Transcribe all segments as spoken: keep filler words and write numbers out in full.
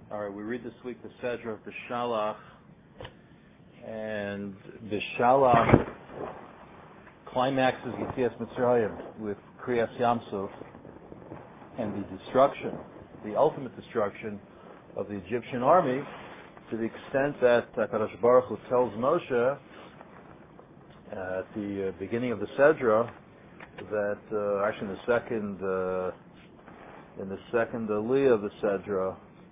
All right, we read this week the Sedra of Bishalach, and Bishalach climaxes Yetzias Mitzrayim with Kriyas Yamsuf and the destruction, the ultimate destruction of the Egyptian army, to the extent that HaKadosh Baruch Hu tells Moshe uh, at the uh, beginning of the Sedra that uh, actually in the second uh, in the second aliyah of the Sedra,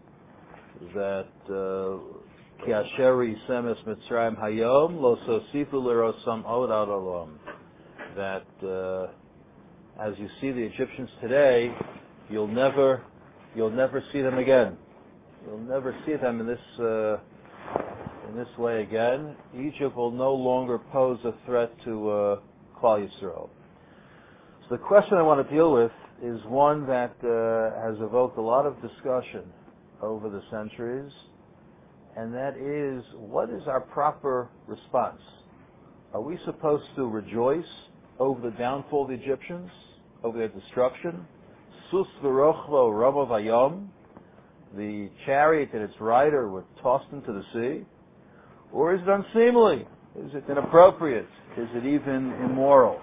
that Ki asher yisem es Mitzrayim hayom lo sosifu l'rosam od ad olam, that uh, as you see the Egyptians today, you'll never you'll never see them again. You'll never see them in this uh, in this way again. Egypt will no longer pose a threat to uh, Klal Yisrael. So the question I want to deal with is one that uh, has evoked a lot of discussion over the centuries, and that is, what is our proper response? Are we supposed to rejoice over the downfall of the Egyptians, over their destruction? Sus v'rochlo rama vayom, the chariot and its rider were tossed into the sea? Or is it unseemly? Is it inappropriate? Is it even immoral?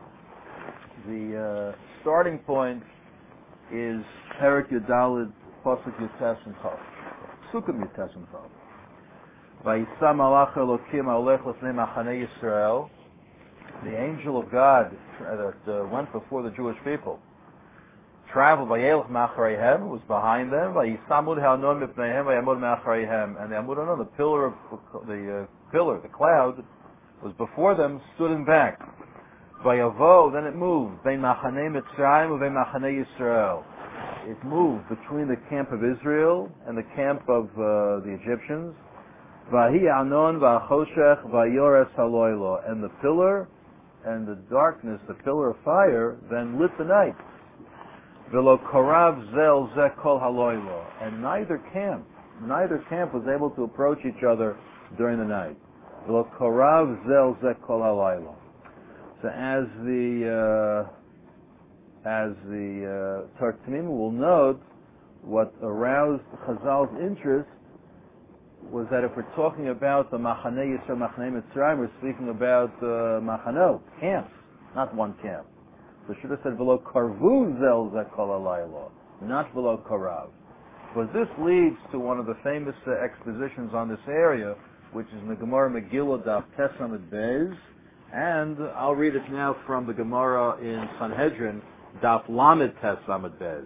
The uh, starting point is Perek Yudalid, Pasuk Yutes and Tov, Sukkim Yutes and Tov. Vayisa malach Elokim haolech lefnei machanei Yisrael, the angel of God that uh, went before the Jewish people, traveled by Yelech Machareihem, was behind them, Vayisamud Hanon Mipneihem Vayamud Machareihem, and the Amud Hanon, the pillar of the uh, pillar, the cloud, was before them, stood in back. Vayavo, then it moved, Bein Machanei Mitzrayim Uvein Machanei Yisrael. It moved between the camp of Israel and the camp of uh, the Egyptians. Vahi Anon Vachoshech Vayores Haloilo, and the pillar and the darkness, the pillar of fire, then lit the night. Velo Korav Zel Zeh Kol Haloilo, and neither camp, neither camp was able to approach each other during the night. Velo Korav Zel Zeh Kol Haloilo. So as the uh, as the uh, Tartamim will note, what aroused Chazal's interest was that if we're talking about the Machanei Yisrael, Machanei Mitzrayim, we're speaking about uh, Machanot, camps, not one camp. So should have said V'lo Karvu Zel Zeh Kol Halaylo, not V'lo Karav. But this leads to one of the famous uh, expositions on this area, which is in the Gemara Megillah Daf Tes Amud Beis, and I'll read it now from the Gemara in Sanhedrin, Daf Lamed Tes Amud Beis.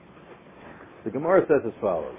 The Gemara says as follows: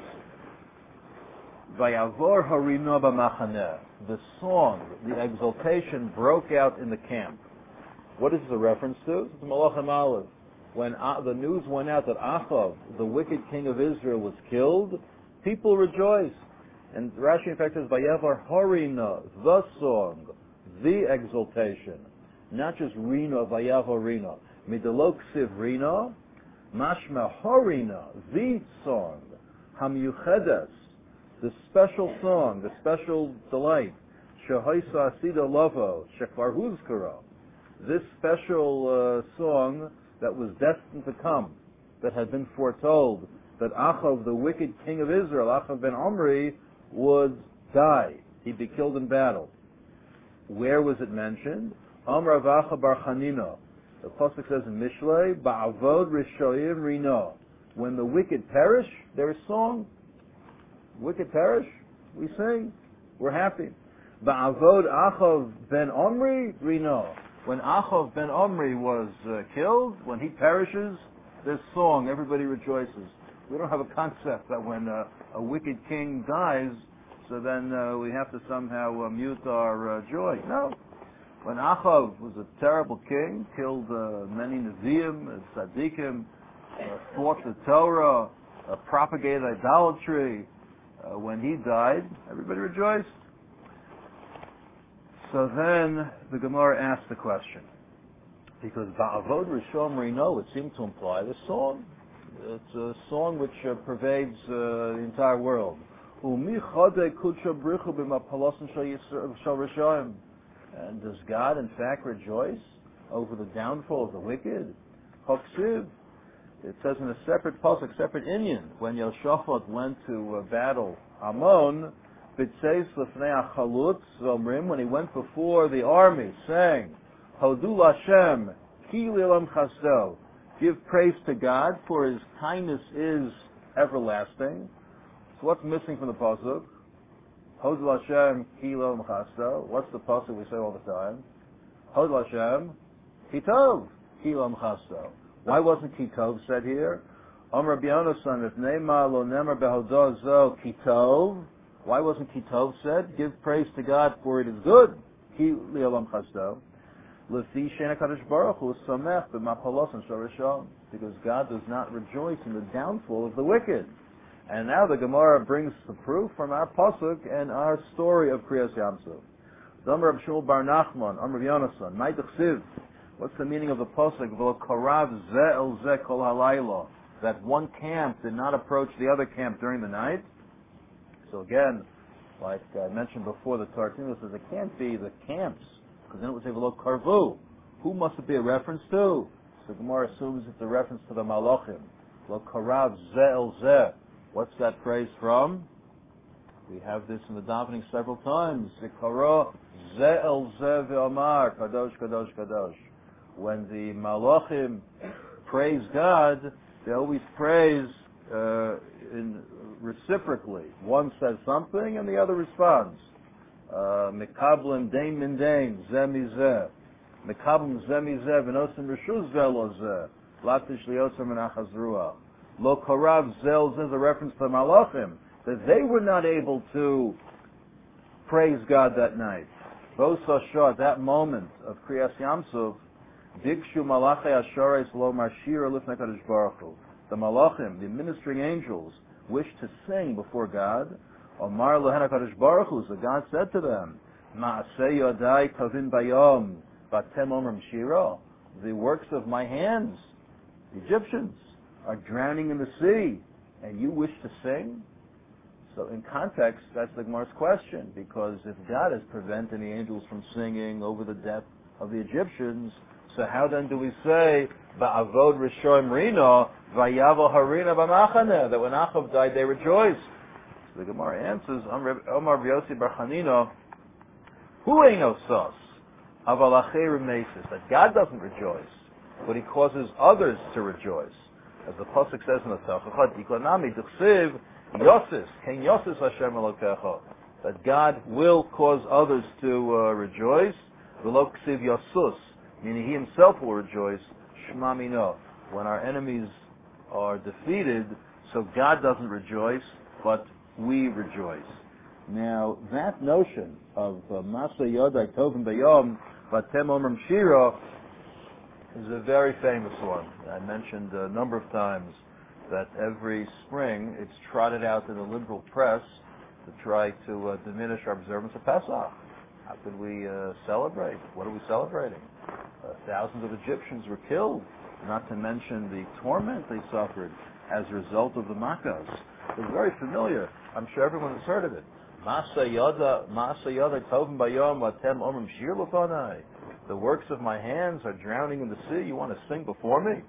Vayavor harino b'machaneh. The song, the exultation, broke out in the camp. What is the reference to? It's Malachim Aleph. When uh, the news went out that Achav, the wicked king of Israel, was killed, people rejoiced. And Rashi in fact says, Vayavor harino, the song, the exultation, not just Rino, Vayavor Rino. Midalok Siv Rino, Mashma Harina, the song, Hamyuchedes, the special song, the special delight, Shehoisa Asida Lovo, Shekvar Huzkara, this special uh, song that was destined to come, that had been foretold, that Achav, the wicked king of Israel, Achav ben Omri, would die. He'd be killed in battle. Where was it mentioned? Amr Avacha Bar Chanina. The pasuk says in Mishlei, Ba'avod Rishoyim Rino. When the wicked perish, there is song. Wicked perish, we sing. We're happy. Ba'avod Achav ben Omri Rino. When Achav ben Omri was uh, killed, when he perishes, there's song. Everybody rejoices. We don't have a concept that when uh, a wicked king dies, so then uh, we have to somehow uh, mute our uh, joy. No. When Achav was a terrible king, killed uh, many Nevi'im, Tzaddikim, uh, fought the Torah, uh, propagated idolatry, uh, when he died, everybody rejoiced. So then the Gemara asked the question, because Ba'avod Rishon Rino, it seemed to imply the song. It's a song which uh, pervades uh, the entire world. And does God in fact rejoice over the downfall of the wicked? Choksiv, It says in a separate pasuk, separate inyan, when Yehoshaphat went to uh, battle Ammon, B'tzeis lefnei hachalutz zomrim, when he went before the army, saying, Hodu Lashem, ki li'olam chasdo, give praise to God, for His kindness is everlasting. So what's missing from the pasuk? Hodu Lashem, ki li'olam chasdo. What's the pasuk we say all the time? Hodu Lashem, ki tov, ki li'olam chasdo. Why wasn't ki tov said here? Amar Rabbi Yonasan, if neima lo nemar behodah zo ki tov, why wasn't ki tov said? Give praise to God, for it is good. Ki li'olam chasdo. L'fi she'en HaKadosh Baruch Hu samech b'mapalos and shorasham, because God does not rejoice in the downfall of the wicked. And now the Gemara brings the proof from our pasuk and our story of Kriyas Yamsuf. Amar Reb Shmuel bar Nachman, Amar Rabbi Yonasan, Mai d'chsiv. What's the meaning of the pasuk? V'lo karav zeh el zeh kol halayla. That one camp did not approach the other camp during the night. So again, like I mentioned before, the Tartino says it can't be the camps, because then it would say v'lo karvu. Who must it be a reference to? So Gemara assumes it's a reference to the malachim. V'lo karav zeh el zeh. What's that phrase from? We have this in the davening several times. Zikara zeh el zeh v'amar kadosh kadosh kadosh. When the malachim praise God, they always praise uh, in reciprocally. One says something and the other responds. Mekablim dein min dein, zeh mi zeh. Mekablim zeh mi zeh, v'nosim reshuz zeh lo zeh. Latish liyosim menachas ruach. Lo karav zel zeh is a reference to the malachim, that they were not able to praise God that night. Both Shah, at that moment of Kriyas Yamsuf, Dikshu Malachei Ashareis Lo Marshira Lifnei Kadosh Baruch Hu. The Malachim, the ministering angels, wished to sing before God. Omar Lehen HaKadosh Baruch Hu. So God said to them, Ma'aseh Yodai Kavin Bayom Batem Omrim Shira. The works of my hands, the Egyptians, are drowning in the sea, and you wish to sing? So in context, that's the Gemara's question, because if God is preventing the angels from singing over the death of the Egyptians, so how then do we say, Ba'avod Rishoim Rino, Vayavo Harina B'machaneh, that when Achav died they rejoiced? So the Gemara answers, Omar V'yosi Bar Chanina, Hu Eino Sos, Aval Acher Mesis, that God doesn't rejoice, but He causes others to rejoice. As the pasuk says in the Tachachot, Iklanami D'chsiv Yosis, Ken Yosis Hashem Elokecha, that God will cause others to uh, rejoice. V'lo Ksiv Yosus, meaning He Himself will rejoice. Shema Mino, when our enemies are defeated, so God doesn't rejoice, but we rejoice. Now that notion of Masa Yodai Tovim Bayom Batem Omrim Shira is a very famous one. I mentioned a number of times that every spring it's trotted out in the liberal press to try to uh, diminish our observance of Pesach. How could we uh, celebrate? What are we celebrating? Uh, thousands of Egyptians were killed, not to mention the torment they suffered as a result of the Makkos. It's very familiar. I'm sure everyone has heard of it. Masa Yada, Masa Yada Tovim Bayom Latem Omrim Shir Lefanai. The works of my hands are drowning in the sea. You want to sing before me?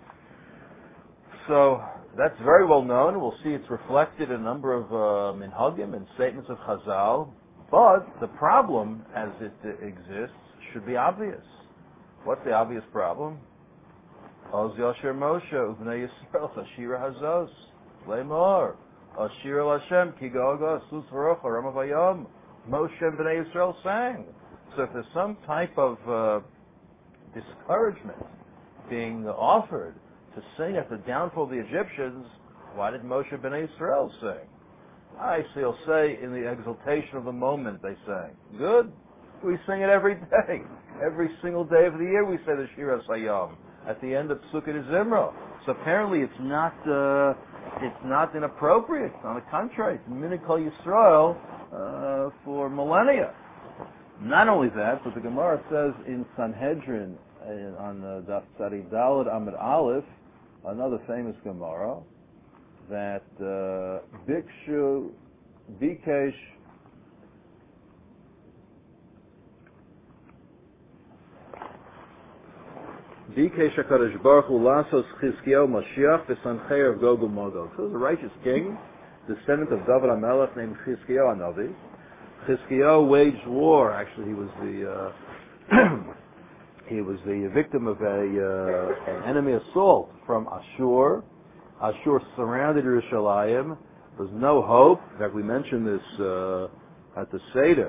So that's very well known. We'll see it's reflected in a number of uh, minhagim and statements of Chazal. But the problem, as it uh, exists, should be obvious. What's the obvious problem? Oz Yasher Moshe Uvnei Yisrael Chashira Hazos Leimor Ashir Hashem Ki Goga Sus Varocha Ramavayom. Moshe and Bnei Yisrael sang. So if there's some type of uh, discouragement being offered to sing at the downfall of the Egyptians, why did Moshe Bnei Yisrael sing? I see, he'll say in the exaltation of the moment they sang. Good. We sing it every day. Every single day of the year we say the Shira Sayam at the end of Sukkot Zimra. So apparently it's not uh, it's not inappropriate. On the contrary, it's Minikol Yisrael uh, for millennia. Not only that, but the Gemara says in Sanhedrin uh, on Daf Tzadi Daled Amud Aleph, another famous Gemara, that uh, Bikshu Bikesh Bikesh HaKadosh Baruch Hu Lasos Chizkiyahu Mashiach V'Sancheir of Gog Magog. So there's a righteous king, descendant of David HaMelech, named Chizkiyahu HaNavi. Chizkiyahu waged war. Actually, he was the uh, he was the victim of a uh, an enemy assault from Ashur. Ashur surrounded Yerushalayim. There was no hope. In fact, we mentioned this uh, at the Seder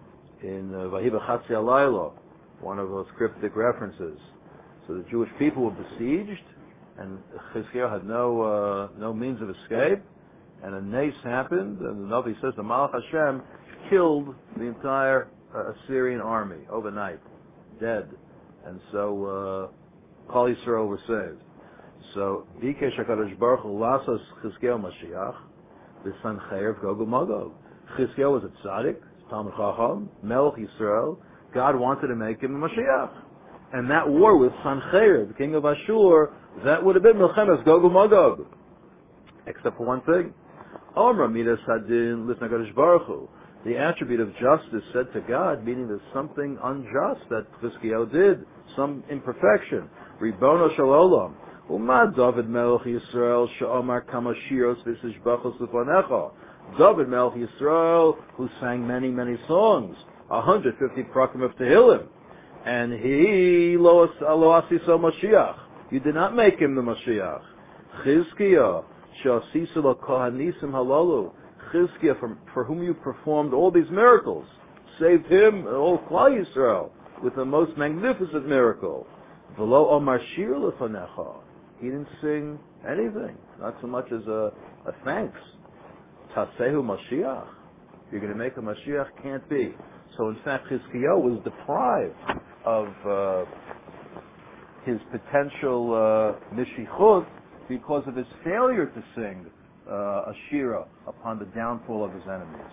in Vahiba Chatzi Alaylo, one of those cryptic references. So the Jewish people were besieged, and Chizkiyahu had no uh, no means of escape. And a nace happened, and the Navi says the Malach Hashem killed the entire uh, Assyrian army overnight, dead. And so uh, Kol Yisrael were saved. So Bikesh HaKadosh Baruch Hu Lasos Chizkiyahu Mashiach V'Sancheir of Gog Magog. Chizkiyahu was a tzaddik, Talmid Chacham, Melech Yisrael. God wanted to make him a Mashiach. And that war with Sancheir, the king of Ashur, that would have been Milchemes Gog Magog. Except for one thing. Omra Midas Hadin Lifnei HaKadosh Baruch Hu. The attribute of justice said to God, meaning there's something unjust that Chizkiyahu did, some imperfection. Ribono Shel Olam. Umad David Melech Yisrael she'omar kama shiros v'sishbachos lefanecha. David Melech Yisrael, who sang many, many songs, one hundred fifty prakim of Tehillim, and he lo asiso Mashiach. You did not make him the Mashiach. Chizkiyahu she'asiso l'kohanisim halalu. Chizkiyahu, for, for whom you performed all these miracles, saved him and all Klal Yisrael with the most magnificent miracle. V'lo omar shir lefanecha. He didn't sing anything, not so much as a, a thanks. Tasehu Mashiach. You're going to make a Mashiach? Can't be. So in fact, Chizkiyahu was deprived of uh, his potential uh, Mishichut because of his failure to sing uh, a Shira upon the downfall of his enemies.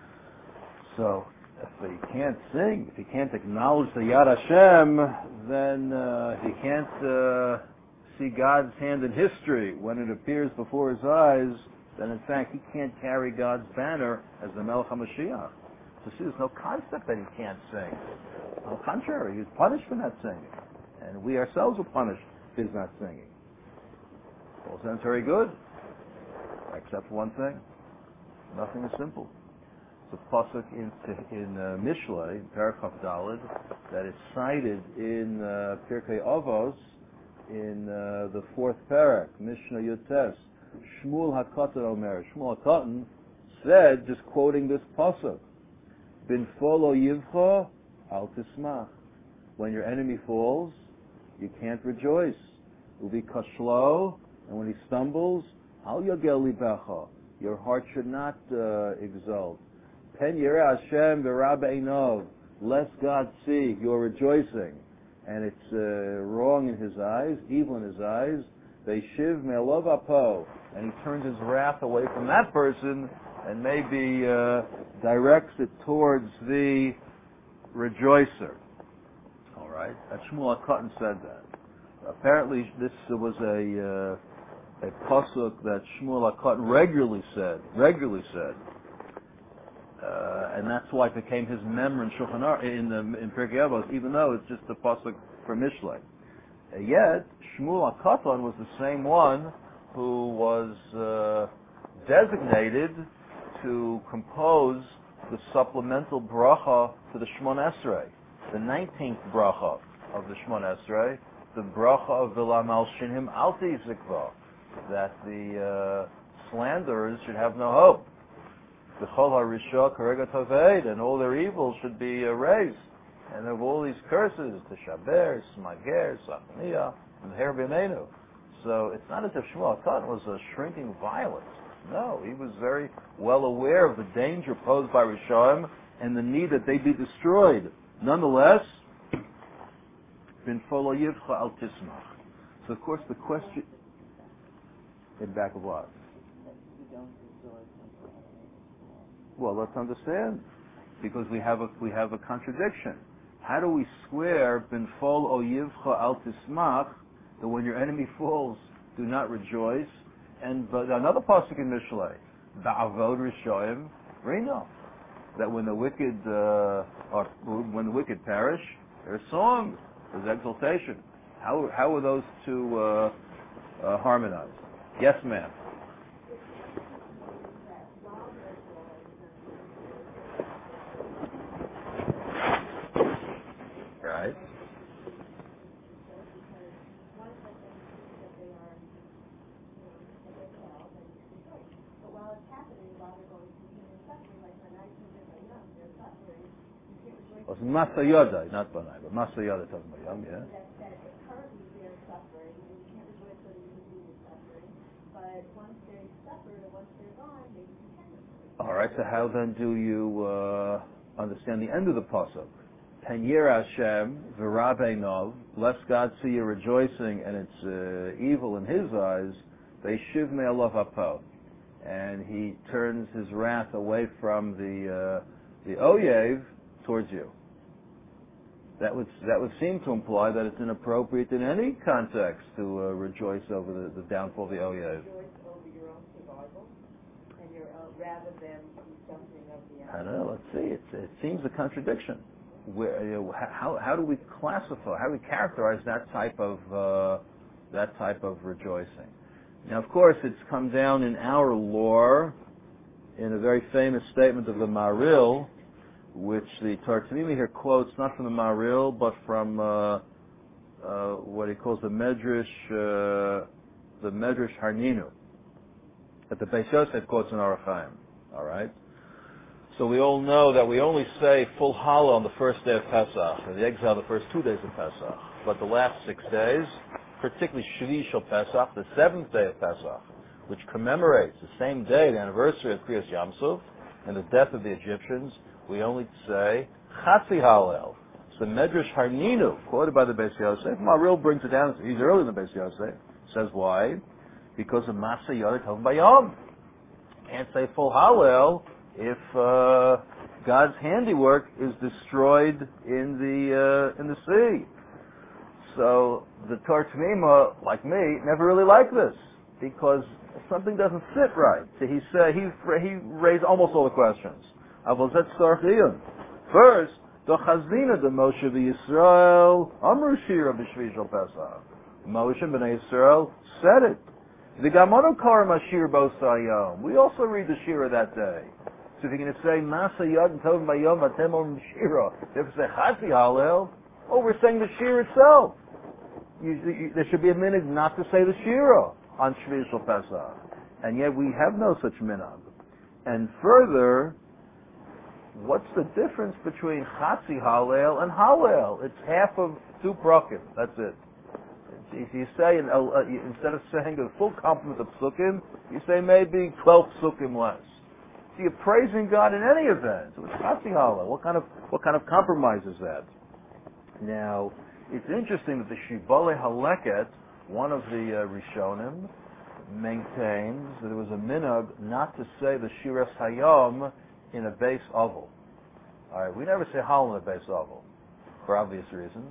So if he can't sing, if he can't acknowledge the Yad Hashem, then uh, he can't uh, see God's hand in history when it appears before his eyes, then in fact he can't carry God's banner as the Melech HaMashiach. So see, there's no concept that he can't sing. On the contrary, he was punished for not singing. And we ourselves were punished for his not singing. All sounds very good, except for one thing. Nothing is simple. It's a pasuk in, in uh, Mishlei, in Parakhaf Daled, that is cited in uh, Pirkei Avos, in uh, the fourth parak, Mishnah Yotes. Shmuel HaKatan Omer. Shmuel HaKatan said, just quoting this pasuk, Bin folo yivcha al tismach. When your enemy falls, you can't rejoice. Uvi kashlo, and when he stumbles, al yagel libecha. Your heart should not uh, exult. Pen yireh Hashem v'rab einov. Lest God see you're rejoicing, and it's uh, wrong in his eyes, evil in his eyes. Ve'shiv me'elov apo, and he turns his wrath away from that person and maybe uh, directs it towards the rejoicer. All right, that Shmuel HaKatan said that. Apparently, this was a uh, a pasuk that Shmuel HaKatan regularly said, regularly said, uh, and that's why it became his memory in Shulchan Aruch, in the, in Pirkei Avos, even though it's just a pasuk for Mishlei. Uh, yet Shmuel HaKatan was the same one who was uh, designated to compose the supplemental bracha to the Shmon Esrei, the nineteenth bracha of the Shmon Esrei, the bracha of Vilam al Shinhim Alti Zikva, that the uh, slanderers should have no hope. The Chol HaRisha Karega Taved, and all their evils should be erased. And of all these curses, the Shaber, Smager, Sachniya, and Her B'Neinu. So it's not as if Shmuel HaKatan was a shrinking violet. No, he was very well aware of the danger posed by Rishaim and the need that they be destroyed. Nonetheless, bin folo yivcha al tismach. So of course the question, in back of what? Well, let's understand, because we have a we have a contradiction. How do we square bin folo yivcha al tismach, that when your enemy falls, do not rejoice? And but another pasuk in Mishlei, ba'avod rishoyim rino, that when the wicked uh, are when the wicked perish, there's song, there's exultation. How how are those two uh, uh, harmonized? Yes, ma'am. Right. Well, it's Masayada, not Banai, but Masayada talking about Yom, yeah. All right, so how then do you uh, understand the end of the pasuk? Penyer Hashem v'Rabei Nov, lest God see you rejoicing and it's uh, evil in His eyes. Ve'shiv me'alav apo, and He turns His wrath away from the uh, the oyev towards you. That would that would seem to imply that it's inappropriate in any context to uh, rejoice over the, the downfall of the oyev. Rather than something of the I don't know. Let's see. It's, it seems a contradiction. Where, you know, how how do we classify? How do we characterize that type of uh, that type of rejoicing? Now, of course, it's come down in our lore in a very famous statement of the Maril, which the Tartamimi here quotes not from the Maril but from uh, uh, what he calls the Medrash uh, the Medrash Harninu, that the Beis Yosef quotes in Orach Chaim. All right. So we all know that we only say full challah on the first day of Pesach, or the exile the first two days of Pesach. But the last six days, particularly Shvi Shel Pesach, the seventh day of Pesach, which commemorates the same day, the anniversary of Kriyas Yamsuf and the death of the Egyptians, we only say Chatzi Hallel. So Medrash Harninu, quoted by the Beis Yosef, Maril brings it down. He's early in the Beis Yosef. Says why? Because of Masa Yodet Tov Bayom. Can't say full Hallel if uh, God's handiwork is destroyed in the uh, in the sea. So the Torah Tamima, like me, never really liked this because something doesn't sit right. So he said he he raised almost all the questions. First, the Chazina the Moshe v'Yisrael Amru Shira b'Shvi Shel Pesach. Moshe b'nei Yisrael said it. The Gamono Karim Ashir Bosayom. We also read the Shira that day. So if you're going to say Masa Yad Tov Bayom Atem Om Shira, if you say Chatzi Hallel, oh, we're saying the Shira itself. You, you, there should be a minhag not to say the Shira on Shvi Shel Pesach, and yet we have no such minhag. And further, what's the difference between Chatzi Hallel and Hallel? It's half of two prakim. That's it. If you say, uh, uh, instead of saying a full complement of psukim, you say maybe twelve psukim less. So you're praising God in any event. So it's Chatzi Hallel. What kind of what kind of compromise is that? Now, it's interesting that the Shibbolei Haleket, one of the uh, Rishonim, maintains that there was a minhag not to say the Shiras Hayom in a base oval. All right, we never say Hallel in a base oval for obvious reasons.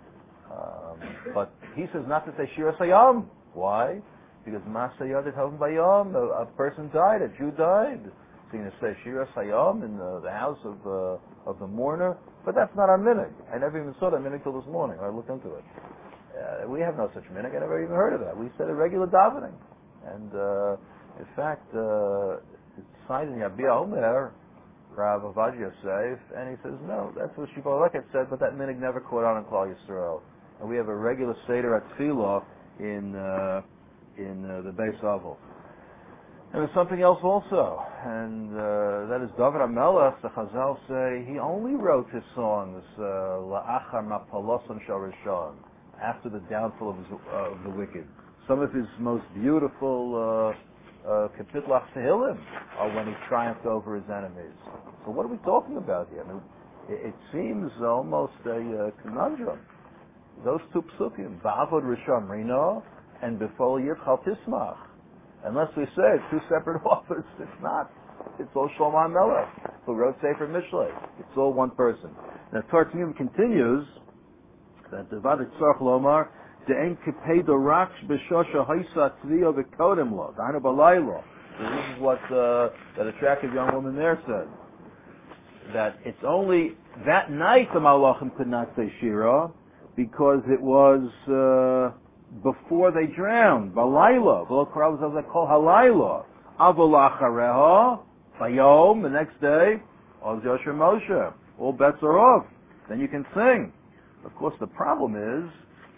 Um, but he says not to say Shiras Hayom. Why? Because Masa Yodet Tov Bayom, a, a person died, a Jew died. So you're going to say Shiras Hayom in the, the house of uh, of the mourner, but that's not our minhag. I never even saw that minhag till this morning. I looked into it. Uh, we have no such minhag. I never even heard of that. We said a regular davening, and uh, in fact, uh, it's cited in Yabia Omer, Rav Avad Yosef, and he says no, that's what Shibbolei Haleket said, but that minhag never caught on in Klal Yisrael. And we have a regular Seder at Tefillah in uh, in uh, the Beis Avel. And there's something else also, and uh, that is David HaMelech. The Chazal say he only wrote his songs La'achar Mapalosan Shel Rishon, after the downfall of, his, uh, of the wicked. Some of his most beautiful Kapitlach uh, uh, Tehillim are when he triumphed over his enemies. So what are we talking about here? I mean, it, it seems almost a uh, conundrum. Those two psukim, Ba'avod Rishon Rino and Befol Yichal Tismach. Unless we say it's two separate authors, it's not. It's all Shlomo HaMelech, who wrote Sefer Mishlei. It's all one person. Now, Torah Tamim continues that the Vadik Tzarch Lomar De'en Kipei Doraksh B'Shosha Haisa Tzviyo V'Kodem Lo Da'anu B'Laylo. This is what uh, that attractive young woman there said. That it's only that night the Malachim could not say Shira, because it was uh, before they drowned. Balayla, v'lo karav zeh kol halayla. Avol achareha, bayom, the next day, oz Yosher Moshe. All bets are off. Then you can sing. Of course, the problem is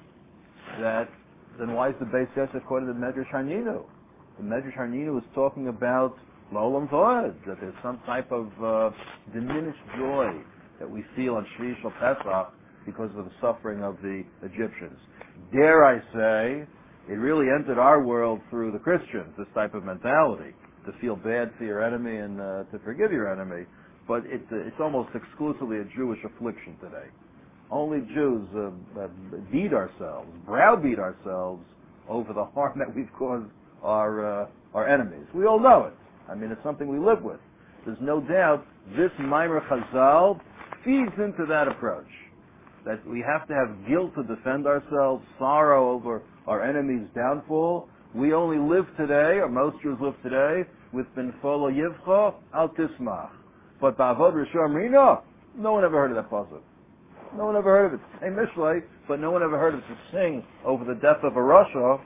that then why is the Beis Yosef quoted the Medrash Haninu? The Medrash Haninu is talking about L'olam V'od, that there's some type of uh, diminished joy that we feel on Shvi Shel Pesach because of the suffering of the Egyptians. Dare I say, it really entered our world through the Christians, this type of mentality, to feel bad for your enemy and uh, to forgive your enemy. But it, uh, it's almost exclusively a Jewish affliction today. Only Jews uh, uh, beat ourselves, browbeat ourselves over the harm that we've caused our uh, our enemies. We all know it. I mean, it's something we live with. There's no doubt this Maimer Chazal feeds into that approach, that we have to have guilt to defend ourselves, sorrow over our enemy's downfall. We only live today, or most Jews live today, with Benfolo Yivcha al Tismach. But Ba'avod Rishon Rino, no one ever heard of that pasuk. No one ever heard of it. Hey, Mishlei, but no one ever heard of it to sing over the death of a Rasha.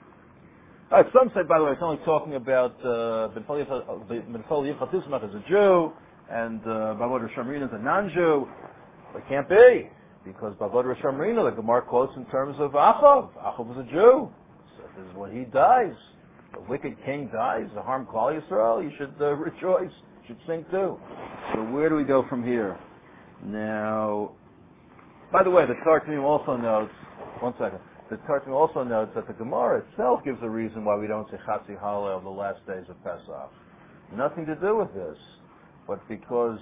Uh, some say, by the way, it's only talking about Benfol Yivcha Tismach as a Jew, and uh, Ba'avod Rishon Rino as a non-Jew. It can't be, because Ba'avod Rishon Rino, the Gemara quotes in terms of Achav. Achav was a Jew. So this is when he dies. The wicked king dies, the harm Klal Yisrael, you should uh, rejoice, you should sing too. So where do we go from here? Now, by the way, the Tartamim also notes, one second, the Tartamim also notes that the Gemara itself gives a reason why we don't say Chatzi Hallel on the last days of Pesach. Nothing to do with this, but because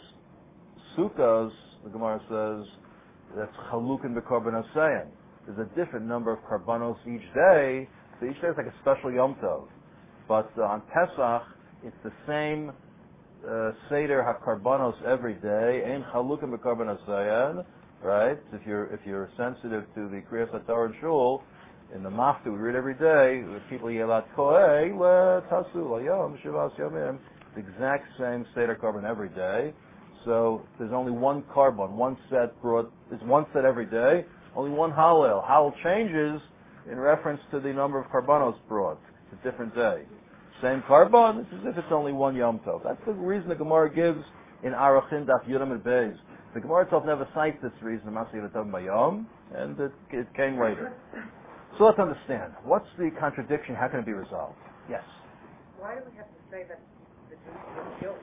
Sukkos, the Gemara says, that's Chalukin b'Korban Hasein. There's a different number of Karbanos each day, so each day is like a special Yom Tov. But uh, on Pesach, it's the same uh, Seder HaKarbanos every day, Ein Chalukim b'Korban Hasein, right? If you're if you're sensitive to the Kriyas HaTorah and Shul, in the Mafta we read every day, people Yelat Koeh, Tasu, Layom, Shivas Yomim, the exact same Seder Karban every day. So there's only one Karban, one set brought, it's one set every day, only one Hallel. Hallel changes in reference to the number of Karbanos brought. It's a different day. Same Karban, it's as if it's only one Yom Tov. That's the reason the Gemara gives in Arachin Daf Yudam and Beis. The Gemara itself never cites this reason, Masih Yom Bayom, and it, it came later. So let's understand. What's the contradiction? How can it be resolved? Yes? Why do we have to say that the Jews were guilt?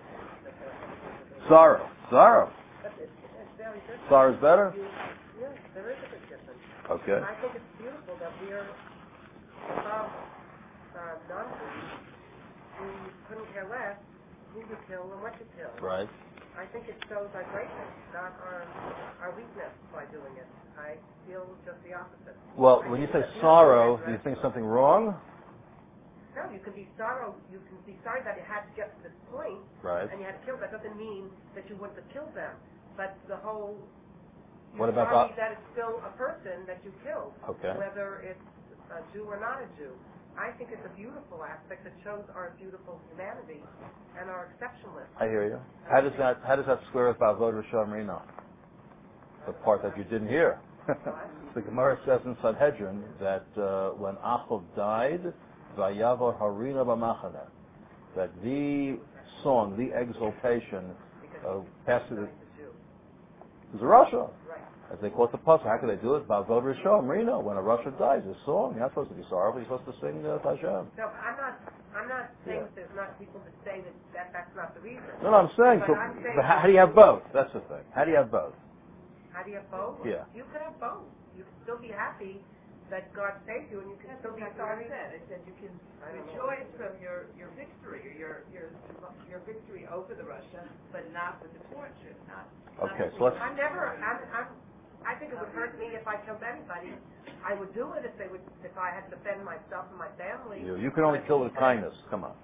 Sorrow. Sorrow. But it's, it's very different. Sorrow's better? Yes, there is a big difference. Okay. I think it's beautiful that we are above uh, non-Jews who couldn't care less who to kill and what to kill. Right. I think it shows our greatness, not our our weakness by doing it. I feel just the opposite. Well, I when you think say that sorrow, we do you are think something wrong? No, you can be sorrow. You can be sorry that it had to get to this point, Right. and you had to kill. That doesn't mean that you wouldn't have killed them. But the whole What you're about sorry that? that it's still a person that you killed, Okay. whether it's a Jew or not a Jew. I think it's a beautiful aspect that shows our beautiful humanity and our exceptionalism. I hear you. How does that How does that square with Ba'avod Rishon Rino? The part that you didn't hear. The Gemara says in Sanhedrin that uh, when Achav died, Vayavor Harina B'Machane, that the song, the exaltation, uh, passed to the was a Russia. Right. As they quote the pasuk, how can they do it? Ba'avod Rishon Rino. When a Russia dies, a song. You're not supposed to be sorrowful. You're supposed to sing uh, Tashem. No, I'm not. I'm not saying Yeah. that there's not people that say that, that that's not the reason. No, no, I'm saying. But So, I'm saying but how, how do you have both? That's the thing. How do you have both? How do you have both? Yeah. You could have both. You can still be happy that God saved you, and you can That's still what be I sorry. said. I said you can I don't know. rejoice from your, your victory, or your, your, your victory over the Russia, but not with the torture, not. Okay, not so let's- I'm never. I'm. I'm I think it would hurt me if I killed anybody. I would do it if they would. If I had to defend myself and my family. You, you can only kill with kindness. Come on.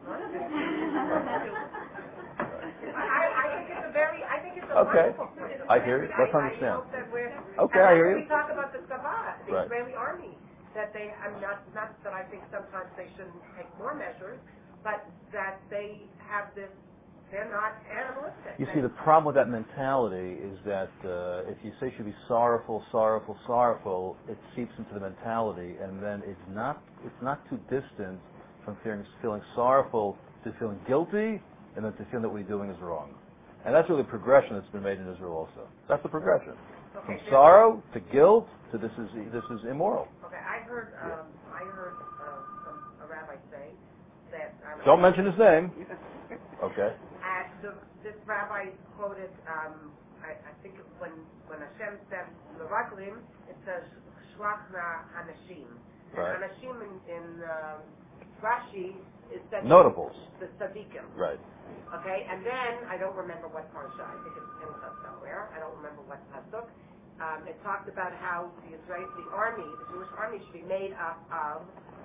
I, I think it's a very, I think it's a Okay. wonderful point. I hear you. Let's I, understand. I hope that we're, Okay, and I hear when you. we talk about the Tzava, the Right. Israeli army, that they, I'm not, not that I think sometimes they shouldn't take more measures, but that they have this They're not animalistic. You see, the problem with that mentality is that uh, if you say you should be sorrowful, sorrowful, sorrowful, it seeps into the mentality, and then it's not it's not too distant from feeling, feeling sorrowful to feeling guilty, and then to feeling that what you're doing is wrong. And that's really the progression that's been made in Israel also. That's the progression. Okay, From sorrow to guilt to this is this is immoral. Okay, I heard um, I heard uh, some, a rabbi say that. Um, Don't mention his name. Okay. At the, this rabbi quoted, um, I, I think when when Hashem said L'Raglim, it says Shlachna Hanashim. Right. And Hanashim in, in uh, Rashi is said Notables. The tzaddikim. Right. Okay, and then I don't remember what parsha. I think it's Pinchas somewhere. I don't remember what pasuk. Um, it talked about how the Israel, the army, the Jewish army, should be made up of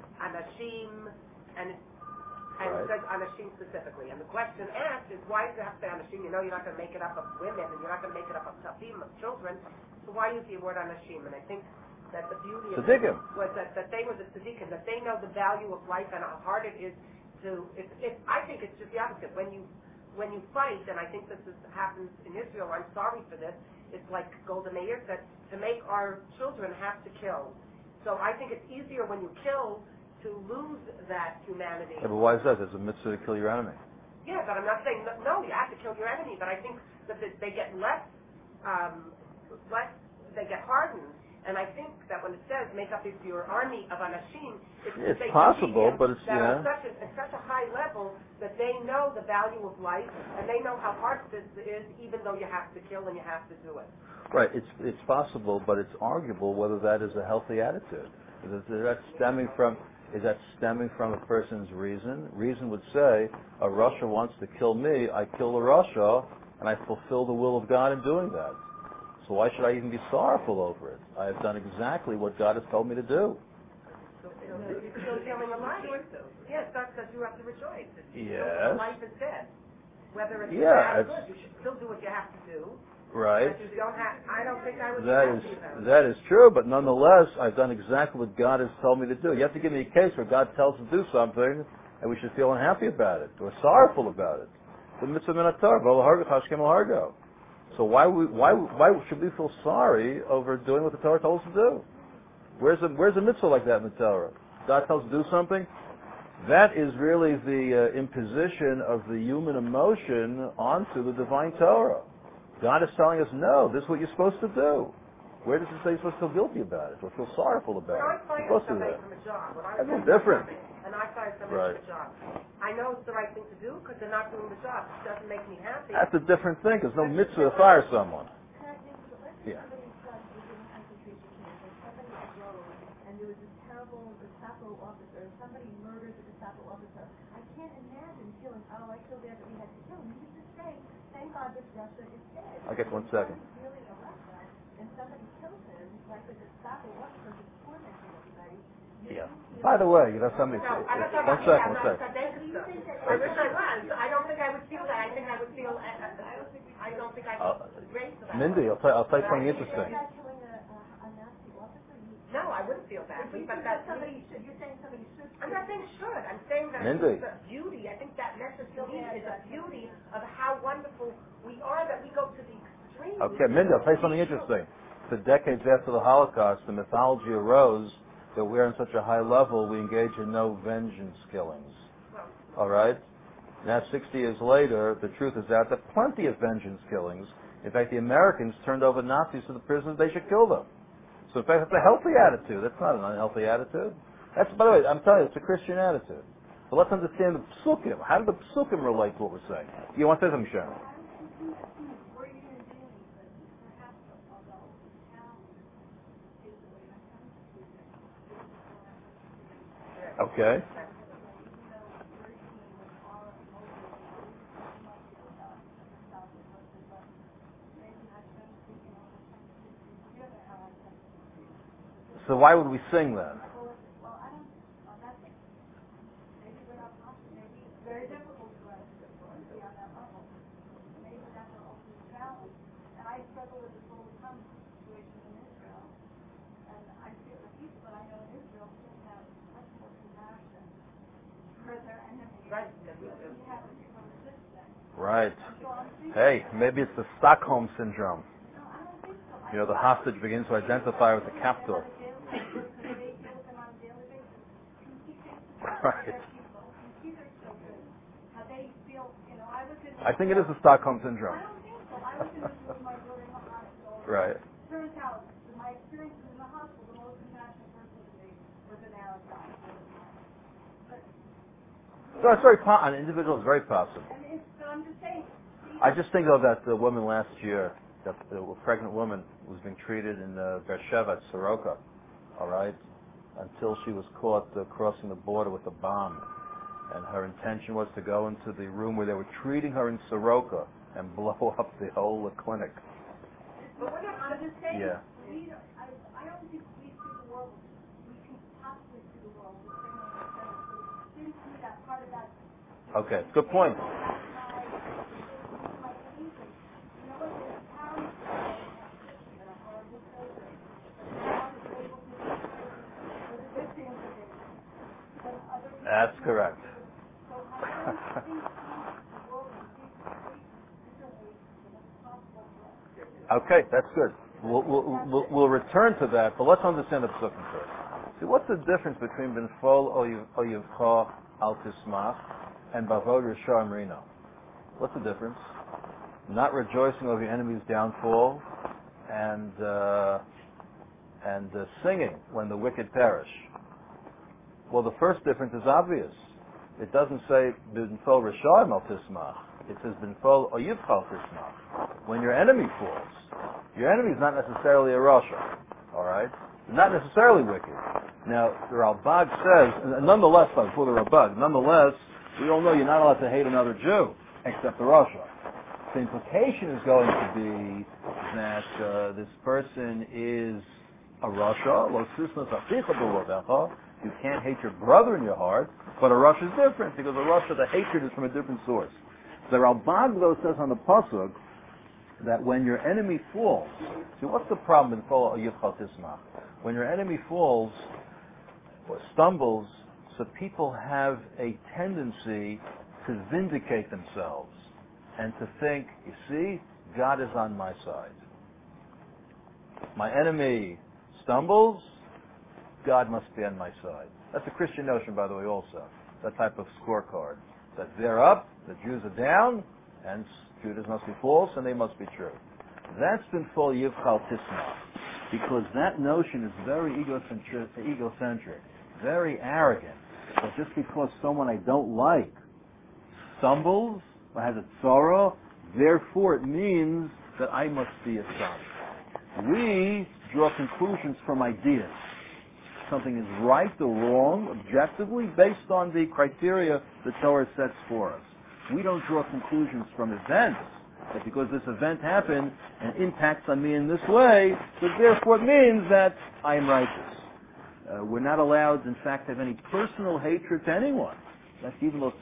Anashim, and it, and right. it says Anashim specifically. And the question asked is, why does it have to say Anashim? You know you're not going to make it up of women, and you're not going to make it up of Tafim, of children. So why use the word Anashim? And I think that the beauty of it was that, that they were the tzaddikim, that they know the value of life and how hard it is to. It's, it's, I think it's just the opposite. When you when you fight, and I think this is, happens in Israel. I'm sorry for this. It's like Golda Meir said, to make our children have to kill. So I think it's easier when you kill to lose that humanity. Yeah, but why is that? There's a mitzvah to kill your enemy. Yeah, but I'm not saying, that, no, you have to kill your enemy, but I think that they, they get less, um, less, they get hardened. And I think that when it says make up your army of Anashim, it's, it's possible, but it's, that yeah. on such a, at such a high level that they know the value of life and they know how hard this is, even though you have to kill and you have to do it. Right, it's it's possible, but it's arguable whether that is a healthy attitude. Is that stemming from is that stemming from a person's reason? Reason would say, a Russia wants to kill me, I kill the Russia, and I fulfill the will of God in doing that. So why should I even be sorrowful over it? I have done exactly what God has told me to do. So, you know, you're still feeling alive. Yes, that's because you have to rejoice. It's Yes. Life is dead. Whether it's yeah, bad or good, you should still do what you have to do. Right. But you don't have, I don't think I would That be is happy about it. that is true, but nonetheless, I've done exactly what God has told me to do. You have to give me a case where God tells us to do something, and we should feel unhappy about it or sorrowful about it. The mitzvah min haTorah, v'lo hargo chashkem al hargo. So why we, why why should we feel sorry over doing what the Torah told us to do? Where's a where's a mitzvah like that in the Torah? God tells us to do something. That is really the uh, imposition of the human emotion onto the divine Torah. God is telling us, no, this is what you're supposed to do. Where does it say you're supposed to feel guilty about it or feel sorrowful about When I it? fire You're supposed to do somebody that. from a job, when I That's was different. and I fire somebody Right. from a job, I know it's the right thing to do because they're not doing the job. It doesn't make me happy. That's a different thing. There's no mitzvah to fire someone. Yeah. And there was a terrible Gestapo officer, somebody murdered the Gestapo officer. I can't imagine feeling, oh, I feel bad that we had to kill him. You just say, thank God this Russia is dead. I'll get one second. If really a Russia, and somebody kills him, like the Gestapo officer who's tormenting everybody. Yeah. By the way, you know something. No, I'm not talking One about second, me. one I'm not second. I wish I was. I don't think I would feel that. I think I would feel. I don't think. I don't think I Uh, could raise that. Mindy, I'll tell I'll tell you something interesting. No, I wouldn't feel badly, but that somebody should. You're saying somebody should. I'm not saying should. I'm saying that Mindy. the beauty. I think that message to me is the beauty of how wonderful we are. That we go to the extreme. Okay, Mindy, I'll tell you something interesting. For decades after the Holocaust, the mythology arose that we're on such a high level, we engage in no vengeance killings. All right? Now, sixty years later, the truth is out that plenty of vengeance killings. In fact, the Americans turned over Nazis to the prisoners. They should kill them. So, in fact, that's a healthy attitude. That's not an unhealthy attitude. That's, by the way, I'm telling you, it's a Christian attitude. So let's understand the psukim. How do the psukim relate to what we're saying? You want to say something, Sharon? Okay. So why would we sing then? Very difficult for us to be on that level. Maybe that's our ultimate challenge. And I struggle with this all the time situation in Israel. And I feel the people that I know in Israel still have much more compassion for their enemies. Right. We have to resist them. Right. So I'm thinking, Hey, maybe it's the Stockholm syndrome. no, I don't think so. I You know, the hostage begins to identify with the captor. Because they deal with them on a daily basis. You see faces Right. their people, you see their children, how they feel, you know, I was in... I think it is the Stockholm I syndrome. don't think so. I was in this with my daughter in the hospital. Right. Turns out, in my experiences in the hospital, the most compassionate person to me was an Arab guy. But, So it's very po- an individual is very possible. and it's, but I'm just saying, see, I just think though that the woman last year, that the pregnant woman was being treated in uh, Beersheba at Soroka, all right, until she was caught uh, crossing the border with a bomb, and her intention was to go into the room where they were treating her in Soroka and blow up the whole uh, clinic. but we're not, I'm just saying, Yeah. we don't, I, I don't think we see the world, we can possibly see the world the same way we said it. So it seems to me that part of that. Okay, good point. That's my, it's my belief in, you know what, there's parents that are horrible children, but God is able to do things for the victims of it. But other people That's can't correct. do it. So I don't think we see the world in big, big, different ways than it's possible for us. Okay, that's good. We'll, we'll, we'll, we'll return to that, but let's understand the psukim first. See, what's the difference between Benfol Oyivcha Al Tismach and Bavod Risha Amrino? What's the difference? Not rejoicing over your enemy's downfall and uh, and uh, singing when the wicked perish. Well, the first difference is obvious. It doesn't say Benfol Risha Al Tismach. It says Benfol Oyivcha Al Tismach. When your enemy falls, your enemy is not necessarily a Rasha, all right? Not necessarily wicked. Now, the Ralbag says, and nonetheless, before the Ralbag, nonetheless, we all know you're not allowed to hate another Jew except the Rasha. The implication is going to be that uh, this person is a Rasha. Lo sisnas achicha b'lovecha. You can't hate your brother in your heart, but a Rasha is different because a Rasha, the hatred is from a different source. The Ralbag, though, says on the pasuk that when your enemy falls, see, what's the problem in Kol Yichal Tismach? When your enemy falls or stumbles, so people have a tendency to vindicate themselves and to think, you see, God is on my side. My enemy stumbles, God must be on my side. That's a Christian notion, by the way, also. That type of scorecard. That they're up, the Jews are down, and Judas must be false, and they must be true. That's been full Yivchal Tisma, because that notion is very egocentric, egocentric, very arrogant. That just because someone I don't like stumbles or has a sorrow, therefore it means that I must be astonished. We draw conclusions from ideas. Something is right or wrong, objectively, based on the criteria the Torah sets for us. We don't draw conclusions from events, that because this event happened and impacts on me in this way, that therefore it means that I am righteous. Uh, we're not allowed, in fact, to have any personal hatred to anyone. That's even though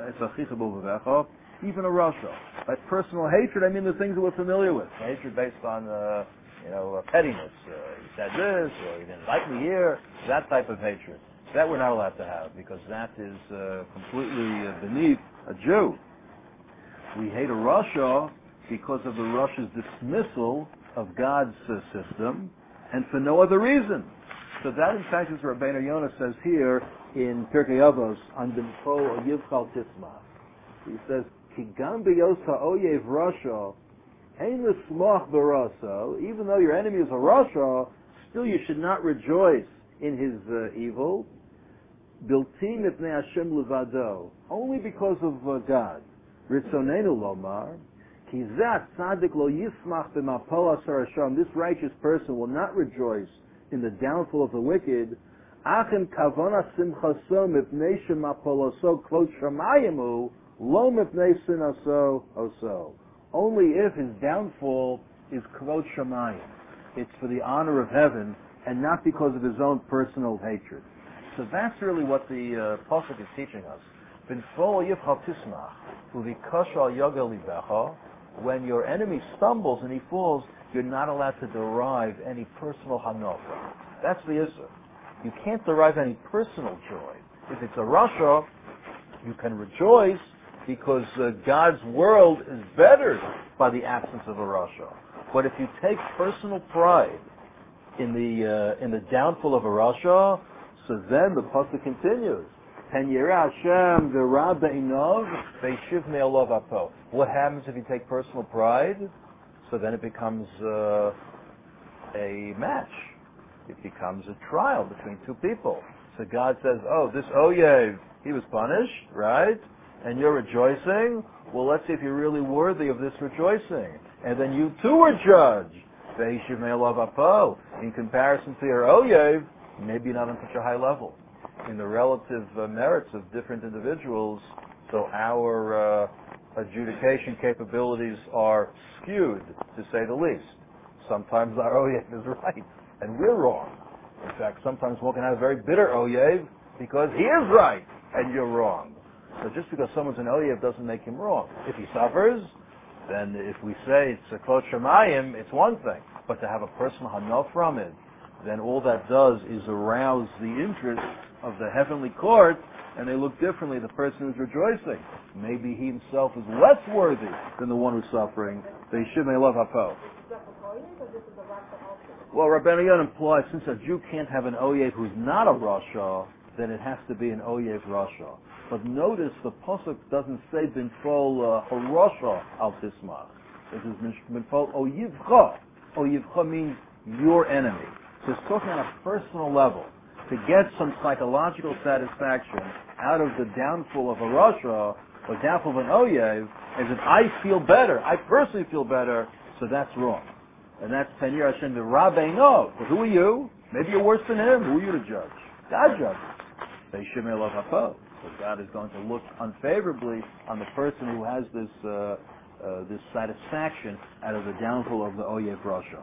even a Rasha. By personal hatred, I mean the things that we're familiar with. Hatred based on, uh, you know, uh, pettiness. Uh, he said this, or he didn't like me here. That type of hatred. That we're not allowed to have, because that is uh, completely uh, beneath a Jew. We hate a Rasha because of the Rasha's dismissal of God's uh, system, and for no other reason. So that, in fact, is what Rabbeinu Yonah says here in Pirkei Avos on Dimko Yivchal Tisma. He says, Ki gam beyosa oyev Rasha, ein l'smach b'raso. Even though your enemy is a Rasha, still you should not rejoice in his uh, evil. Bilti mipnei Hashem levado, only because of uh, God. Ritzonenu lomar, ki zat tzaddik lo yismach b'mapol asar Hashem. This righteous person will not rejoice in the downfall of the wicked. Achim kavana simchaso mipnei shemapoloso kvot shamayimu lo mipnei sinaso oso. Only if his downfall is kvot shamayim. It's for the honor of heaven and not because of his own personal hatred. So that's really what the uh, pasuk is teaching us. B'nfol yivchal tismach uvikasha al yogel libecha. When your enemy stumbles and he falls, you're not allowed to derive any personal hanocha. That's the issue. You can't derive any personal joy. If it's a Rasha, you can rejoice because uh, God's world is bettered by the absence of a Rasha. But if you take personal pride in the uh, in the downfall of a Rasha, so then the pasuk continues. Pen yireh Hashem v'ra be'inav ve'yishiv me'olav apo. What happens if you take personal pride? So then it becomes uh, a match. It becomes a trial between two people. So God says, oh, this Oyev, he was punished, right? And you're rejoicing? Well, let's see if you're really worthy of this rejoicing. And then you too were judged. Ve'yishiv me'olav apo. In comparison to your Oyev, maybe not on such a high level. In the relative uh, merits of different individuals, so our uh, adjudication capabilities are skewed, to say the least. Sometimes our Oyev is right, and we're wrong. In fact, sometimes one can have a very bitter Oyev because he is right, and you're wrong. So just because someone's an Oyev doesn't make him wrong. If he suffers, then if we say it's a Kvod Shemayim, it's one thing. But to have a personal hana from it, then all that does is arouse the interest of the heavenly court, and they look differently. The person who's rejoicing, maybe he himself is less worthy than the one who's suffering. They should may love hapo. Well, Rabbeinu Yonah implies since a Jew can't have an Oyev who's not a Rasha, then it has to be an Oyev Rasha. But notice the pasuk doesn't say binfol harasha al tismach. It says binfol oyivcha. Oyivcha means your enemy. So it's talking on a personal level. To get some psychological satisfaction out of the downfall of a Rasha or downfall of an Oyev, is that I feel better. I personally feel better, so that's wrong. And that's Penir Hashem the Rabbeinu. But who are you? Maybe you're worse than him. Who are you to judge? God judges. Beishim Elav Hapo. So God is going to look unfavorably on the person who has this uh, uh, this satisfaction out of the downfall of the Oyev Rasha.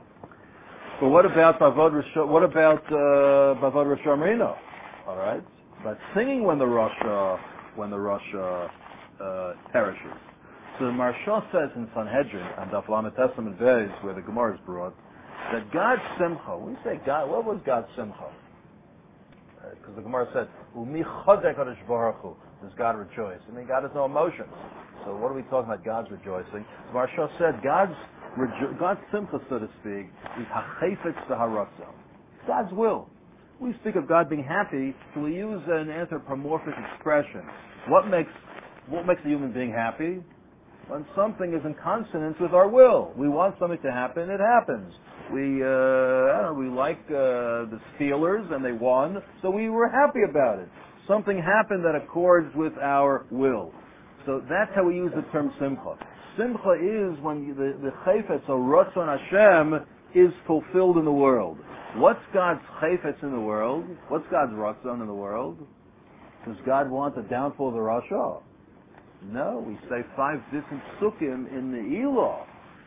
But what about Bavod Rosh? What about uh, Bavod Rosh Amrino? All right, but singing when the Rasha when the Rasha uh, perishes. So the Maharsha says in Sanhedrin and Daf Lamed Testament Beis, where the Gemara is brought, that God's Simcha. When we say God, what was God's Simcha? Because uh, the Gemara said, "Umi Chodek Kadosh Baruch Hu." Does God rejoice? I mean, God has no emotions. So what are we talking about? God's rejoicing. The Maharsha said God's Rejo- God's simcha, so to speak, is hachefetz v'haratzon. God's will. We speak of God being happy, so we use an anthropomorphic expression. What makes what makes a human being happy? When something is in consonance with our will. We want something to happen, it happens. We uh, I don't know, we like uh, the Steelers and they won, so we were happy about it. Something happened that accords with our will. So that's how we use the term simcha. Simcha is when you, the, the chayfetz or Ratzon Hashem is fulfilled in the world. What's God's chayfetz in the world? What's God's Ratzon in the world? Does God want the downfall of the Rasha? No, we say five different sukkim in the Elah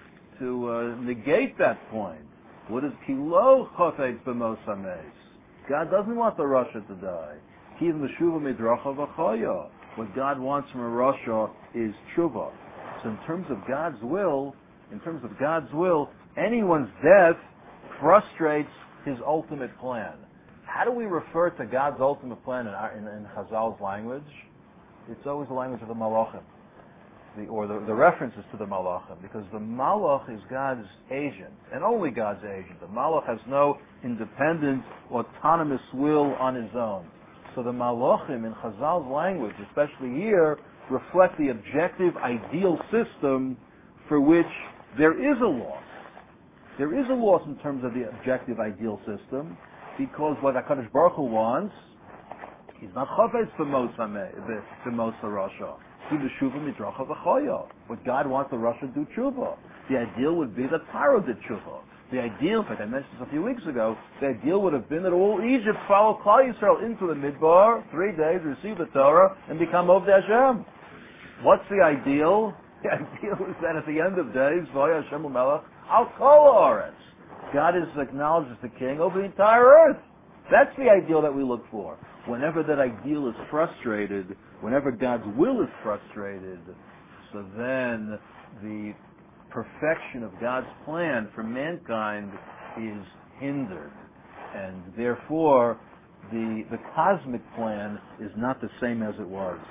to uh, negate that point. What is kilo chafetz b'mos hameis? God doesn't want the Rasha to die. Kiv meshuva midracha v'chaya. What God wants from a Rasha is tshuva. So in terms of God's will, in terms of God's will, anyone's death frustrates His ultimate plan. How do we refer to God's ultimate plan in, our, in, in Chazal's language? It's always the language of the Malachim, the, or the, the references to the Malachim, because the Malach is God's agent, and only God's agent. The Malach has no independent, autonomous will on his own. So the Malachim in Chazal's language, especially here, reflect the objective ideal system for which there is a loss. There is a loss in terms of the objective ideal system, because what HaKadosh Baruch Hu wants, he's not chafetz b'mos harasha. He b'shuva midracha v'chaya. What God wants the Rasha to do tshuva. The ideal would be that Paro did tshuva. The ideal, in fact, I mentioned this a few weeks ago, the ideal would have been that all Egypt follow Klal Yisrael into the Midbar, three days, receive the Torah, and become Ovdei Hashem. What's the ideal? The ideal is that at the end of days, V'yah Hashem Melech al kol haaretz. God is acknowledged as the king over the entire earth. That's the ideal that we look for. Whenever that ideal is frustrated, whenever God's will is frustrated, so then the perfection of God's plan for mankind is hindered. And therefore, the, the cosmic plan is not the same as it was.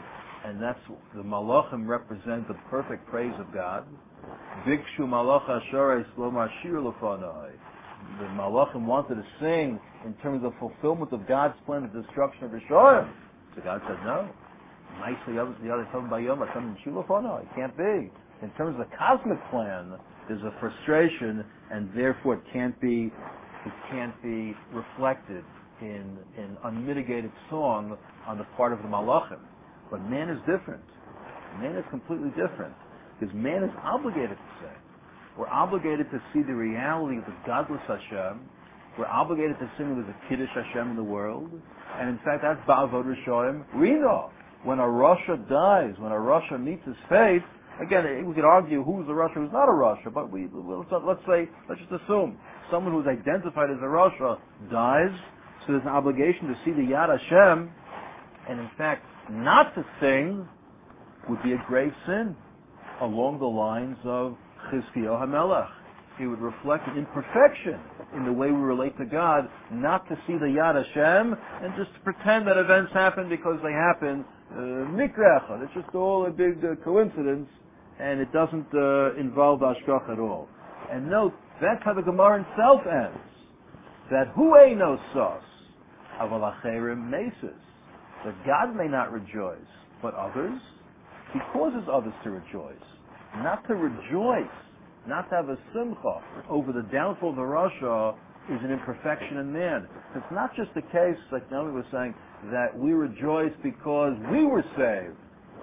and that's the Malachim represent the perfect praise of God. Bikshu Malach Asherei Slomar Shir Lefanai. The Malachim wanted to sing in terms of fulfillment of God's plan of destruction of Rishoyim. So God said, no. Nicely, the other time by Yom, I come in Shir Lefanai. It can't be. In terms of the cosmic plan, there's a frustration, and therefore it can't be, it can't be reflected in in unmitigated song on the part of the Malachim. But man is different. Man is completely different. Because man is obligated to sing. We're obligated to see the reality of the godless Hashem. We're obligated to sing with the Kiddush Hashem in the world. And in fact, that's Ba'avod Rishoyim Rino. When a Rasha dies, when a Rasha meets his fate, again, we could argue who's a Rasha, who's not a Rasha, but we, let's, let's say, let's just assume someone who's identified as a Rasha dies, so there's an obligation to see the Yad Hashem, and in fact, not to sing would be a grave sin, along the lines of Chizkiyahu HaMelech. It would reflect an imperfection in the way we relate to God, not to see the Yad Hashem, and just to pretend that events happen because they happen, mikra echad. It's just all a big uh, coincidence, and it doesn't uh, involve Ashkach at all. And note, that's how the Gemara itself ends. That hu eino sos, aval acherim meses. That God may not rejoice, but others, He causes others to rejoice. Not to rejoice, not to have a simcha over the downfall of the Rasha is an imperfection in man. It's not just the case, like Naomi was saying, that we rejoice because we were saved,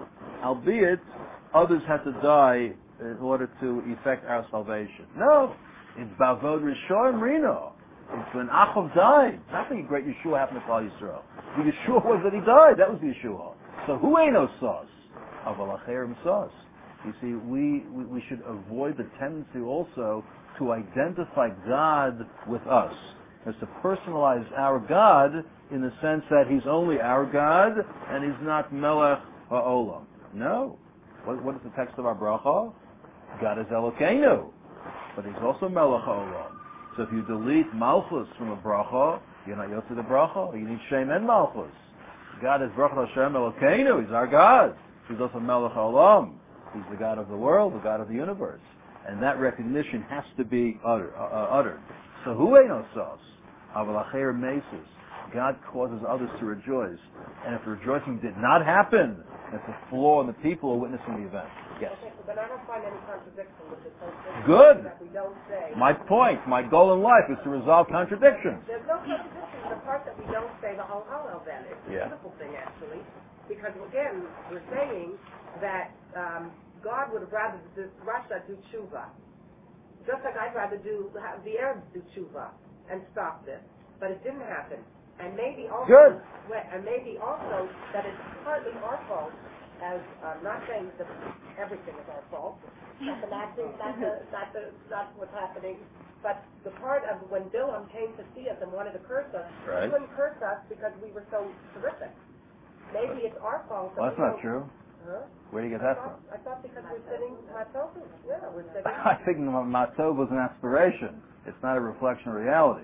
albeit others had to die in order to effect our salvation. No, it's Bavod Rishoyim Rino. It's when Achov died. Not the great Yeshua happened to Klal Yisrael. The Yeshua was that he died. That was the Yeshua. So who ain't no sos? Aval acherim sos. You see, we, we, we should avoid the tendency also to identify God with us, as to personalize our God in the sense that He's only our God and He's not Melech HaOlam. No. What, what is the text of our bracha? God is Elokeinu, but He's also Melech HaOlam. So if you delete Malchus from a bracha, you're not Yotze the bracha. You need Shem and Malchus. God is Baruch Hashem Elokeinu. He's our God. He's also Melech HaOlam. He's the God of the world, the God of the universe. And that recognition has to be utter, uh, uttered. So hu eino sos, aval acher meses. God causes others to rejoice. And if the rejoicing did not happen, it's a flaw in the people who are witnessing the event. Yes. Okay, but I don't find any contradiction with this whole thing. Good. That we don't say. My point, my goal in life is to resolve contradictions. There's no contradiction. The part that we don't say the whole hollow then. It's a Yeah. beautiful thing, actually. Because, again, we're saying that um, God would have rather the Russia do tshuva. Just like I'd rather do have the Arabs do tshuva and stop this. But it didn't happen. And maybe also, Good. and maybe also that it's partly our fault, as I'm not saying that everything is our fault, not the Nazis, not the, not the, not what's happening, but the part of when Bilam came to see us and wanted to curse us, Right. he couldn't curse us because we were so terrific. Maybe it's our fault. That Well, that's we not don't- true. Huh? Where do you get I that thought, from? I thought because we're sitting Matova. Yeah, we're sitting. I think Matov was an aspiration. It's not a reflection of reality.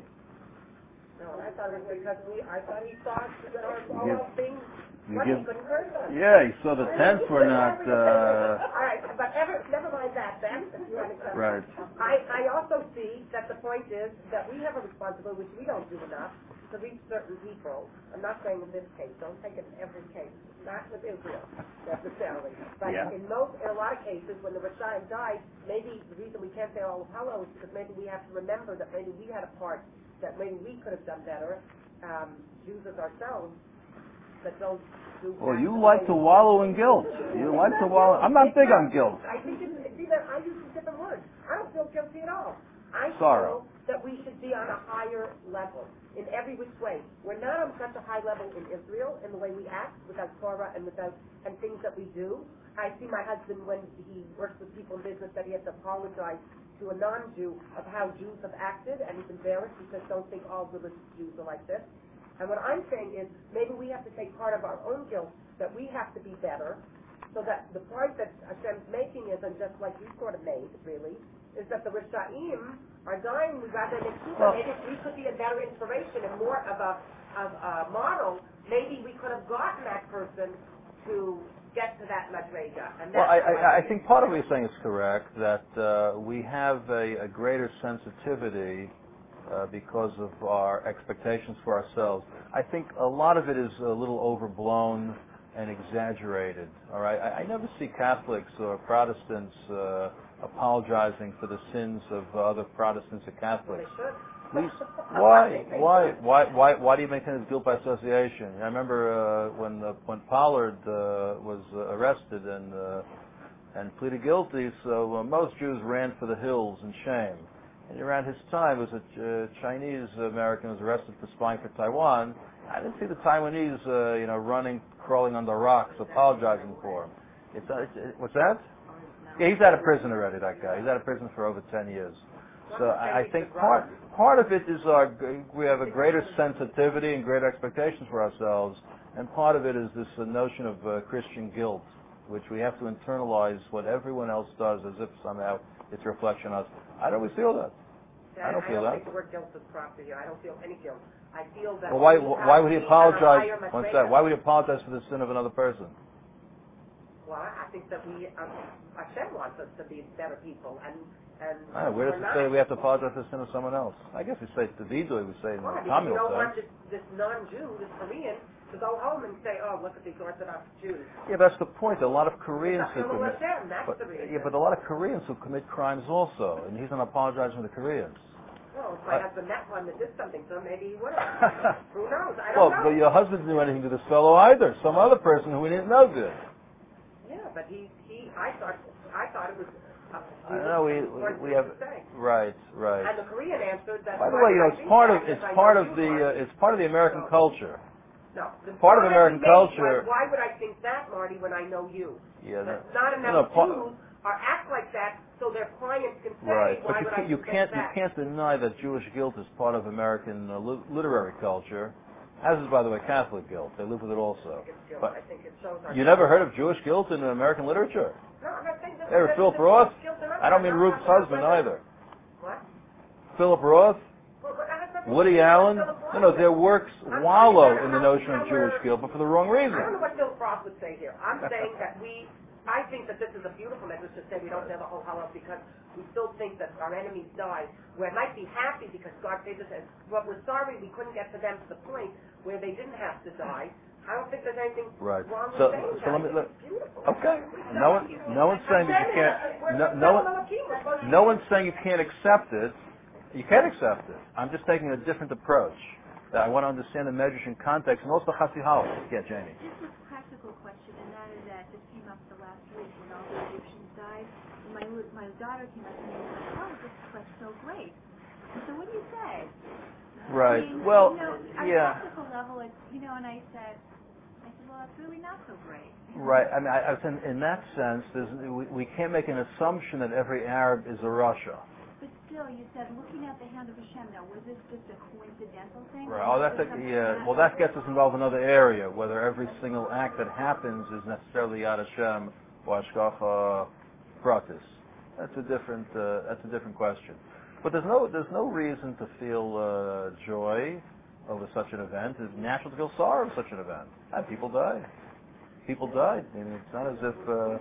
No, I thought it was because we. I thought he thought that our all give- our things. you What, give- he couldn't curse us. Yeah, he saw the tents were not, uh, All right, but ever, never mind that. Then, if you want to come. right. I, I also see that the point is that we have a responsibility, which we don't do enough, to reach certain people. I'm not saying in this case. Don't take it in every case. Not with Israel necessarily, but Yeah. in most, in a lot of cases, when the Rashayim died, maybe the reason we can't say all of hello is because maybe we have to remember that maybe we had a part that maybe we could have done better, um, Jews as ourselves, that don't do. Well, that you the like way to we- wallow in guilt. You like to wallow. I'm not big on guilt. I think it's, it's either, I use a different word. I don't feel guilty at all. I Sorrow. feel that we should be on a higher level in every which way. We're not on such a high level in Israel in the way we act without Torah and without and things that we do. I see my husband when he works with people in business that he has to apologize to a non-Jew of how Jews have acted, and he's embarrassed. He says, "Don't think all religious Jews are like this." And what I'm saying is maybe we have to take part of our own guilt that we have to be better, so that the point that Hashem's making isn't just like you sort of made, really, is that the Risha'im are dying rather than tshuva. Well, Maybe if we could be a better inspiration and more of a of a model, maybe we could have gotten that person to get to that madrega. And Well, that's I, how I, I think part of what you're saying is correct, that uh, we have a, a greater sensitivity uh, because of our expectations for ourselves. I think a lot of it is a little overblown and exaggerated. All right, I, I never see Catholics or Protestants uh, apologizing for the sins of other Protestants or Catholics. They should. Please, why, why, why, why, why do you maintain this guilt by association? I remember uh, when uh, when Pollard uh, was uh, arrested and uh, and pleaded guilty. So uh, most Jews ran for the hills in shame. And around his time, was a uh, Chinese American was arrested for spying for Taiwan. I didn't see the Taiwanese, uh, you know, running, crawling on the rocks, apologizing for him. It's, uh, it's uh, what's that? Yeah, he's out of prison already. That guy. He's out of prison for over ten years. So I, I think part part of it is our we have a greater sensitivity and greater expectations for ourselves, and part of it is this uh, notion of uh, Christian guilt, which we have to internalize what everyone else does as if somehow it's a reflection on us. I don't always feel that. Yeah, I don't feel I don't that. think the word guilt is proper here. I don't feel any guilt. I feel that. Well, why we why have would he to be on a apologize? higher What's madrega. that? Why would he apologize for the sin of another person? Well, I think that we, um, Hashem wants us to be better people, and and Ah, where does we're it say not. we have to apologize for the sin of someone else? I guess we say to Vidui, we say in Why? the Because you communal don't want sense. this, this non-Jew, this Korean, to go home and say, "Oh, look at these Orthodox Jews." Yeah, that's the point. A lot of Koreans who Chillul commit, Hashem, that's but, the reason. yeah, but a lot of Koreans who commit crimes also, and he's not apologizing to the Koreans. Well, if my Uh, husband met one that did something to him, maybe he would have. Who knows? I don't Well, know. but your husband didn't do anything to this fellow either. Some other person who we didn't know did. Yeah, but he, he, I thought, I thought it was. Uh, I know we we, we have right, right. And the Korean answered that. By the why way, you would know, I it's think part that of if it's I part know of you, the Marty? uh, it's part of the American So- culture. No, the Part of comment American he made culture- was, why would I think that, Marty, when I know you? Yeah, But no, not no, enough part- Jews are act like that, so their clients can say, Right, why but you would can't, I you think can't you that? can't deny that Jewish guilt is part of American uh, li- literary culture, as is, by the way, Catholic guilt. They live with it also. I think it's guilt. But I think it shows our you never heard of Jewish guilt in American literature? No, I'm not saying that. Ever that- Philip that Roth? guilt in I don't mean I'm Ruth's talking about husband whether- either. What? Philip Roth, Well, but that has nothing to Woody do with Allen. Philip No, no, Roth. their works I'm wallow talking in the about notion of how Jewish we're- guilt, but for the wrong I don't reason. know what Phil Frost would say here. I'm saying that we, I think that this is a beautiful message to say we don't say the whole Hallel because we still think that our enemies died. We might be happy because God saved us, and- but we're sorry we couldn't get to them to the point where they didn't have to die. I don't think there's anything Right. wrong with So, saying so that. let me. I Let, think it's beautiful. okay. No one, no one's saying that you can't. No, no one, no one's saying you can't accept it. You can accept it. I'm just taking a different approach. That I want to understand the measures in context and also Chassi Hal. Yeah, Jamie. Just a practical question, and that is that just came up the last week when all the Egyptians died. And my my daughter came up to me and said, "Oh, this is like so great." And so what do you say? Right. I mean, Well, you know, on yeah. a practical level, it's you know, and I said, I said, well, that's really not so great. Right. I mean, I, I was in, in that sense, there's, we, we can't make an assumption that every Arab is a Russia. But still, you said looking at the hand of Hashem. Now, was this just a coincidental thing? Right. or Oh, that's was a, something yeah. that- Well, that gets us involved in another area, whether every single act that happens is necessarily Yad Hashem or Hashgacha Pratis. That's a different. Uh, that's a different question. But there's no there's no reason to feel uh, joy over such an event. It's natural to feel sorrow over such an event. And people die. People died. I mean, it's not as if. Uh,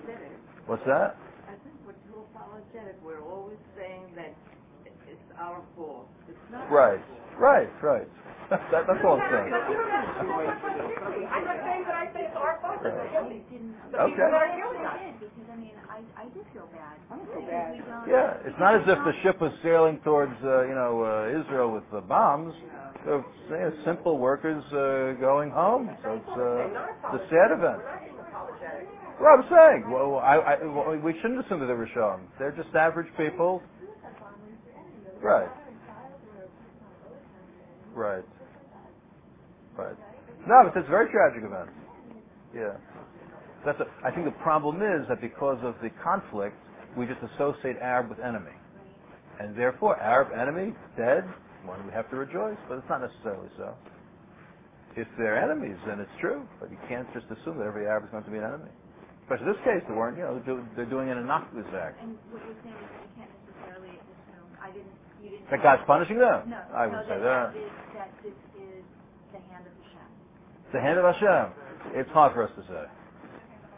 what's that? I think we're too apologetic. We're always saying that it's our fault. It's not Right. our fault. Right. Right. that, that's all I'm saying. I'm not saying that I think it's our fault that they're guilty. I didn't. The Okay. people that are I guilty. did because I mean I I did feel bad. I feel Because bad. we don't- Yeah, it's not as if the ship was sailing towards, uh, you know, uh, Israel with the bombs. So, you know, simple workers uh, going home. So it's, uh, it's a sad event. We're not being apologetic. Well, I'm saying, well, I, I, well, we shouldn't assume that they were shown. They're just average people. Right. Right. Right. No, but it's a very tragic event. Yeah. That's a, I think the problem is that because of the conflict, we just associate Arab with enemy. And therefore, Arab enemy, dead, well, we have to rejoice, but it's not necessarily so. If they're enemies, then it's true, but you can't just assume that every Arab is going to be an enemy. Especially in this case, they weren't, you know, they're, do, they're doing an innocuous act. And what you're saying is that you can't necessarily assume. I didn't. You didn't. That God's punishing them? No. I no, would say that. that. That, is, that this is the hand of Hashem. The hand of Hashem. It's hard for us to say.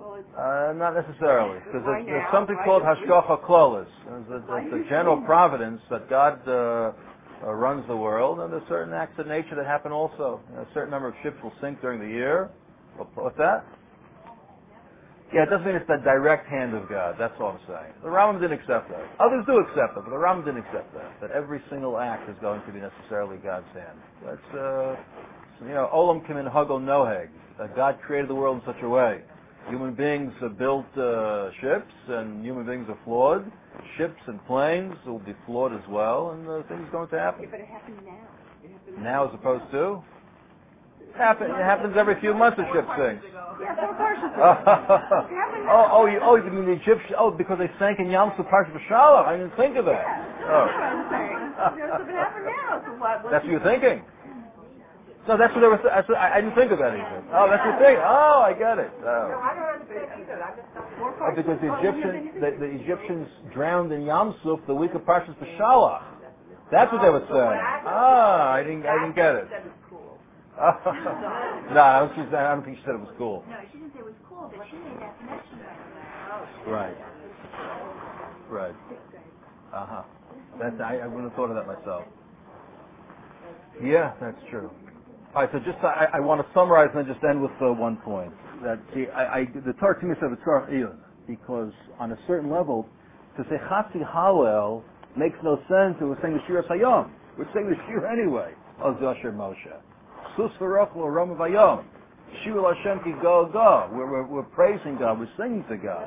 Uh, not necessarily, because Why there's, there's now? something Why called don't we- hashgacha klolis. There's a, there's a general providence that God uh, uh, runs the world, and there's certain acts of nature that happen also. You know, a certain number of ships will sink during the year. What's that? Yeah, it doesn't mean it's the direct hand of God. That's all I'm saying. The Rambam didn't accept that. Others do accept it, but the Rambam didn't accept that. That every single act is going to be necessarily God's hand. That's, uh, you know, Olam Kimin Hago Noheg. That God created the world in such a way. Human beings have built uh, ships, and human beings are flawed. Ships and planes will be flawed as well, and uh, things are going to happen. Yeah, but it happened now. It happened Now as opposed to? It, happen, it happens every few months a ship sinks. Yeah, four parshas oh, ago. oh, oh, you, oh, you mean the Egyptians? Oh, because they sank in Yam Suf Parshat B'Shalach. I didn't think of that. Yeah, Oh. that's what I'm saying. That's what happened now. So what? That's what you're thinking? No, that's what they were. That's what, I, I didn't think of that either. Oh, that's what you're thinking. Oh, I get it. Oh. No, I don't understand either. I just don't. Oh, because the Egyptians, the, the Egyptians drowned in Yam Suf the week of Parshat B'Shalach. That's what they were saying. Ah, I didn't, I didn't get it. no, I don't, think she said, I don't think she said it was cool. No, she didn't say it was cool, but she made that connection right away. Right. Right. Uh huh. That's I, I wouldn't have thought of that myself. Yeah, that's true. All right, so just I, I want to summarize and then just end with uh, one point. That see, I, I the Torah to me said it's Torah Iyun, because on a certain level, to say Chatzi Hallel makes no sense. It was saying the Shir Hayom. We're saying the Shir anyway. Oz Yasher Moshe. Sus v'rochlo Rama Vayom. Shivul Hashem ki go go. We're, we're, we're praising God. We're singing to God.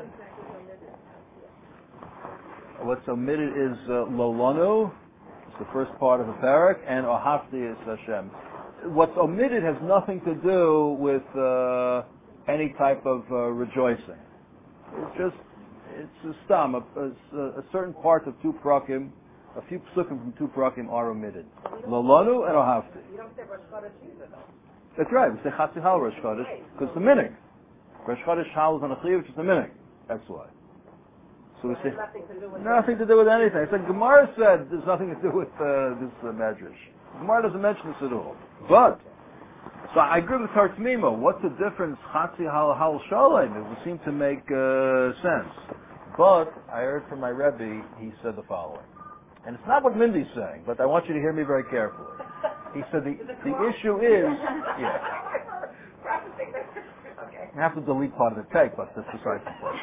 What's omitted is uh, Lolanu. It's the first part of the parak, and Ohafti is Hashem. What's omitted has nothing to do with uh, any type of uh, rejoicing. It's just it's a stam. A, a, a certain part of two prakim, a few psukim from two prakim are omitted. Lolanu and Ohafti. You don't say Rosh Chodesh either, though. That's right. We say Chatzi Hal Rosh Chodesh because it's the minig. Rosh Chodesh Hal is on a chiyuv, which is the minig. That's why. So we say Nothing to do with nothing to do with anything. I said Gemara said there's nothing to do with uh, this uh, medrash. Gemara doesn't mention this at all. But so I agree with Tartmimo. What's the difference? Chatzi Hal Hal Shalem. It would seem to make uh, sense. But I heard from my Rebbe. He said the following, and it's not what Mindy's saying, but I want you to hear me very carefully. He said the the issue is yeah. Okay. I have to delete part of the tape, but that's besides the point.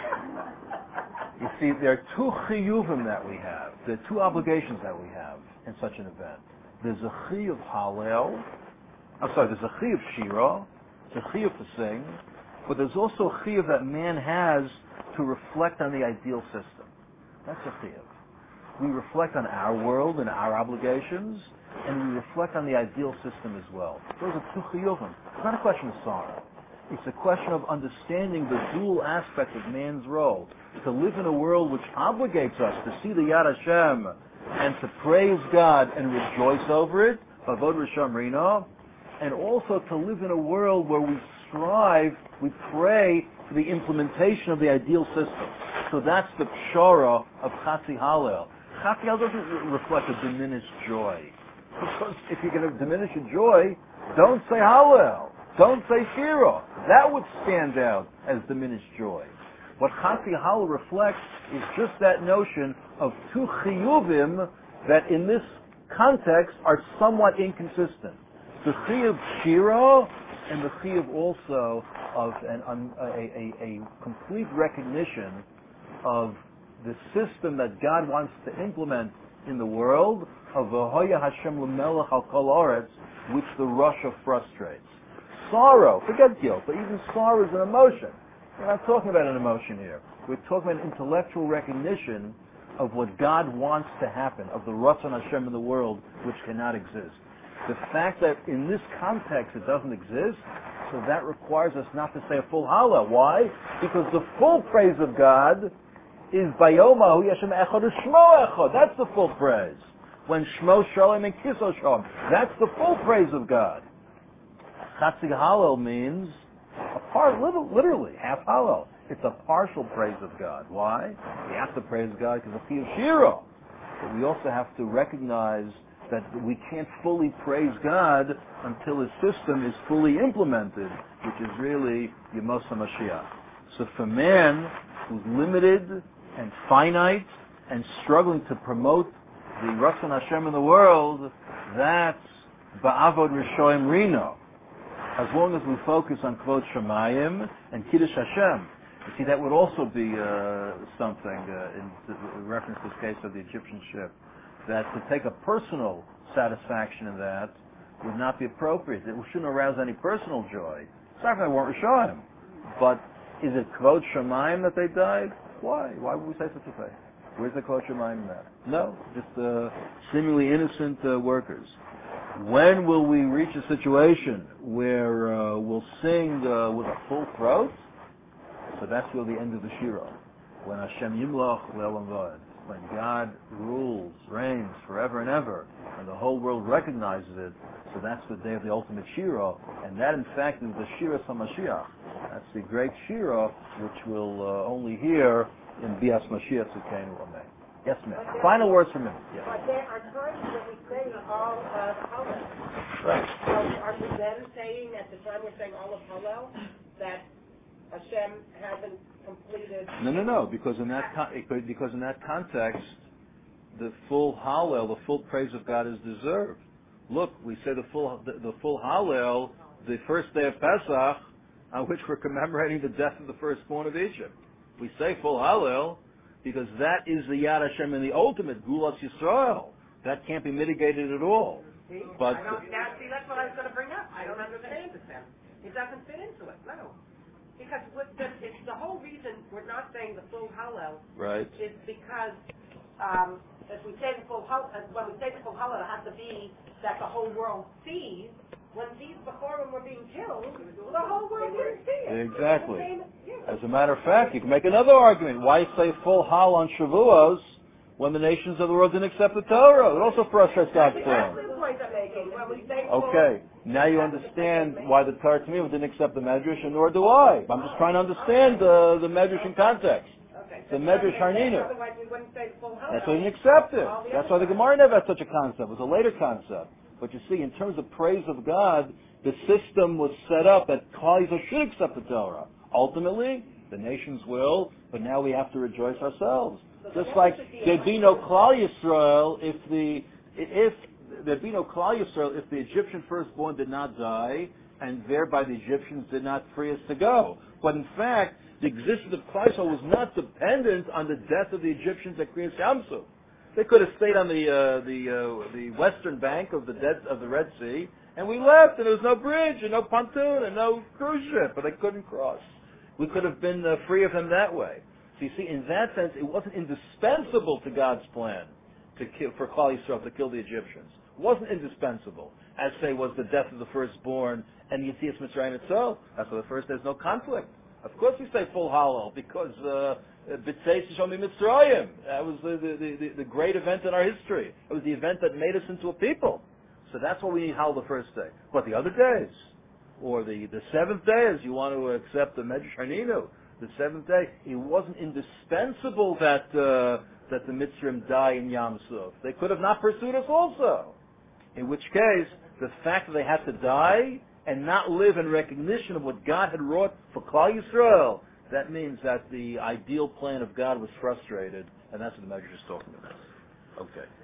You see, there are two chiyuvim that we have. There are two obligations that we have in such an event. There's a chiyuv halel. I'm sorry, there's a chiyuv shira. There's a chiyuv to sing. But there's also a chiyuv that man has to reflect on the ideal system. That's a chiyuv. We reflect on our world and our obligations, and we reflect on the ideal system as well. Those are two chiyuvim. It's not a question of sorrow. It's a question of understanding the dual aspect of man's role. To live in a world which obligates us to see the Yad Hashem and to praise God and rejoice over it, Avod Risham Rino, and also to live in a world where we strive, we pray for the implementation of the ideal system. So that's the pshara of Chatzi Hallel. Chatzi Hallel doesn't reflect a diminished joy. Because if you're going to diminish a joy, don't say Hallel. Don't say Shira. That would stand out as diminished joy. What Chatzi Hallel reflects is just that notion of two chiyuvim that in this context are somewhat inconsistent. The chiyuv Shira and the chiyuv also of an, um, a, a, a complete recognition of the system that God wants to implement in the world of V'hoya Hashem l'melech al kol haaretz, which the Russia frustrates. Sorrow, forget guilt, but even sorrow is an emotion. We're not talking about an emotion here. We're talking about an intellectual recognition of what God wants to happen, of the Ratzon Hashem in the world, which cannot exist. The fact that in this context it doesn't exist, so that requires us not to say a full Hallel. Why? Because the full praise of God is Bayomahu Yashem Echad Shmo Echad. That's the full praise. When Shmo Shalom and Kiso Shalom. That's the full praise of God. Chatzi Hallel means a part, literally, half Hallel. It's a partial praise of God. Why? We have to praise God because of Chiyuv Shira. But we also have to recognize that we can't fully praise God until His system is fully implemented, which is really Yemos HaMashiach. So for man who's limited and finite and struggling to promote the Ratzon Hashem in the world, that's Ba'avod Rishoim Rino. As long as we focus on Kvod Shemayim and Kiddush Hashem. You see, that would also be uh, something, uh, in, in reference to this case of the Egyptian ship, that to take a personal satisfaction in that would not be appropriate. It shouldn't arouse any personal joy. Sorry if I weren't Rishoim. But is it Kvod Shemayim that they died? Why? Why would we say such a thing? Where's the Kvod Shemayim in that? No, just uh, seemingly innocent uh, workers. When will we reach a situation where uh, we'll sing uh, with a full throat? So that's really the end of the Shira. When Hashem Yimloch Le'olam Va'ed. When God rules, reigns forever and ever, and the whole world recognizes it, so that's the day of the ultimate Shira, and that in fact is the Shira HaMashiach. That's the great Shira, which we'll uh, only hear in Bias Mashiach Tzidkeinu Amen. Yes, ma'am. Final words from him. Yeah. But there are times when we say all of Hallel. Right. So are we then saying, at the time we're saying all of Hallel, that Hashem hasn't completed... No, no, no, because in that con- because in that context, the full Hallel, the full praise of God is deserved. Look, we say the full the, the full Hallel, the first day of Pesach, on which we're commemorating the death of the firstborn of Egypt. We say full Hallel because that is the Yad Hashem and the ultimate Gulas Yisrael. That can't be mitigated at all. See? But I don't, now, see, that's what I was going to bring up. I don't understand it then. It doesn't fit into it, no. Because with the, it's the whole reason we're not saying the full Hallel right. is because um, if we say the full Hallel, when we say the full Hallel, it has to be that the whole world sees. When these Bechorim were being killed, the whole world didn't see it. Exactly. Yeah. As a matter of fact, you can make another argument. Why say full Hal on Shavuos when the nations of the world didn't accept the Torah? It also frustrates God's plan. That's the point I'm making. When we say Okay, now you understand why the Torah Tamim didn't accept the Medrash, and nor do I. I'm just trying to understand uh, the Medrash in context. Okay. The Medrash Harnina. Otherwise we wouldn't say full Hallel. That's why they didn't accept it. That's why the Gemara never had such a concept. It was a later concept. But you see, in terms of praise of God, the system was set up that Klal Yisrael should accept the Torah. Ultimately, the nations will, but now we have to rejoice ourselves. Just like there'd be no Klal Yisrael if the if there'd be no Klal Yisrael if the Egyptian firstborn did not die, and thereby the Egyptians did not free us to go. But in fact, the existence of Klal Yisrael was not dependent on the death of the Egyptians at Kriyas Yamsuf. They could have stayed on the uh, the uh, the western bank of the dead, of the Red Sea, and we left, and there was no bridge, and no pontoon, and no cruise ship, but they couldn't cross. We could have been uh, free of them that way. So you see, in that sense, it wasn't indispensable to God's plan to kill, for Klal Yisrael to kill the Egyptians. It wasn't indispensable, as say was the death of the firstborn and Yetzias Mitzrayim itself. That's why the first there's no conflict. Of course, we say full Hallel because B'tzeis Shomi Mitzrayim. That was the, the, the, the great event in our history. It was the event that made us into a people. So that's why we need Hallel the first day. But the other days, or the, the seventh day, as you want to accept the Medrash Harninu, the seventh day, it wasn't indispensable that uh, that the Mitzrayim die in Yam Suf. They could have not pursued us also. In which case, the fact that they had to die and not live in recognition of what God had wrought for Klal Yisrael, that means that the ideal plan of God was frustrated, and that's what the Medrash is talking about. Okay.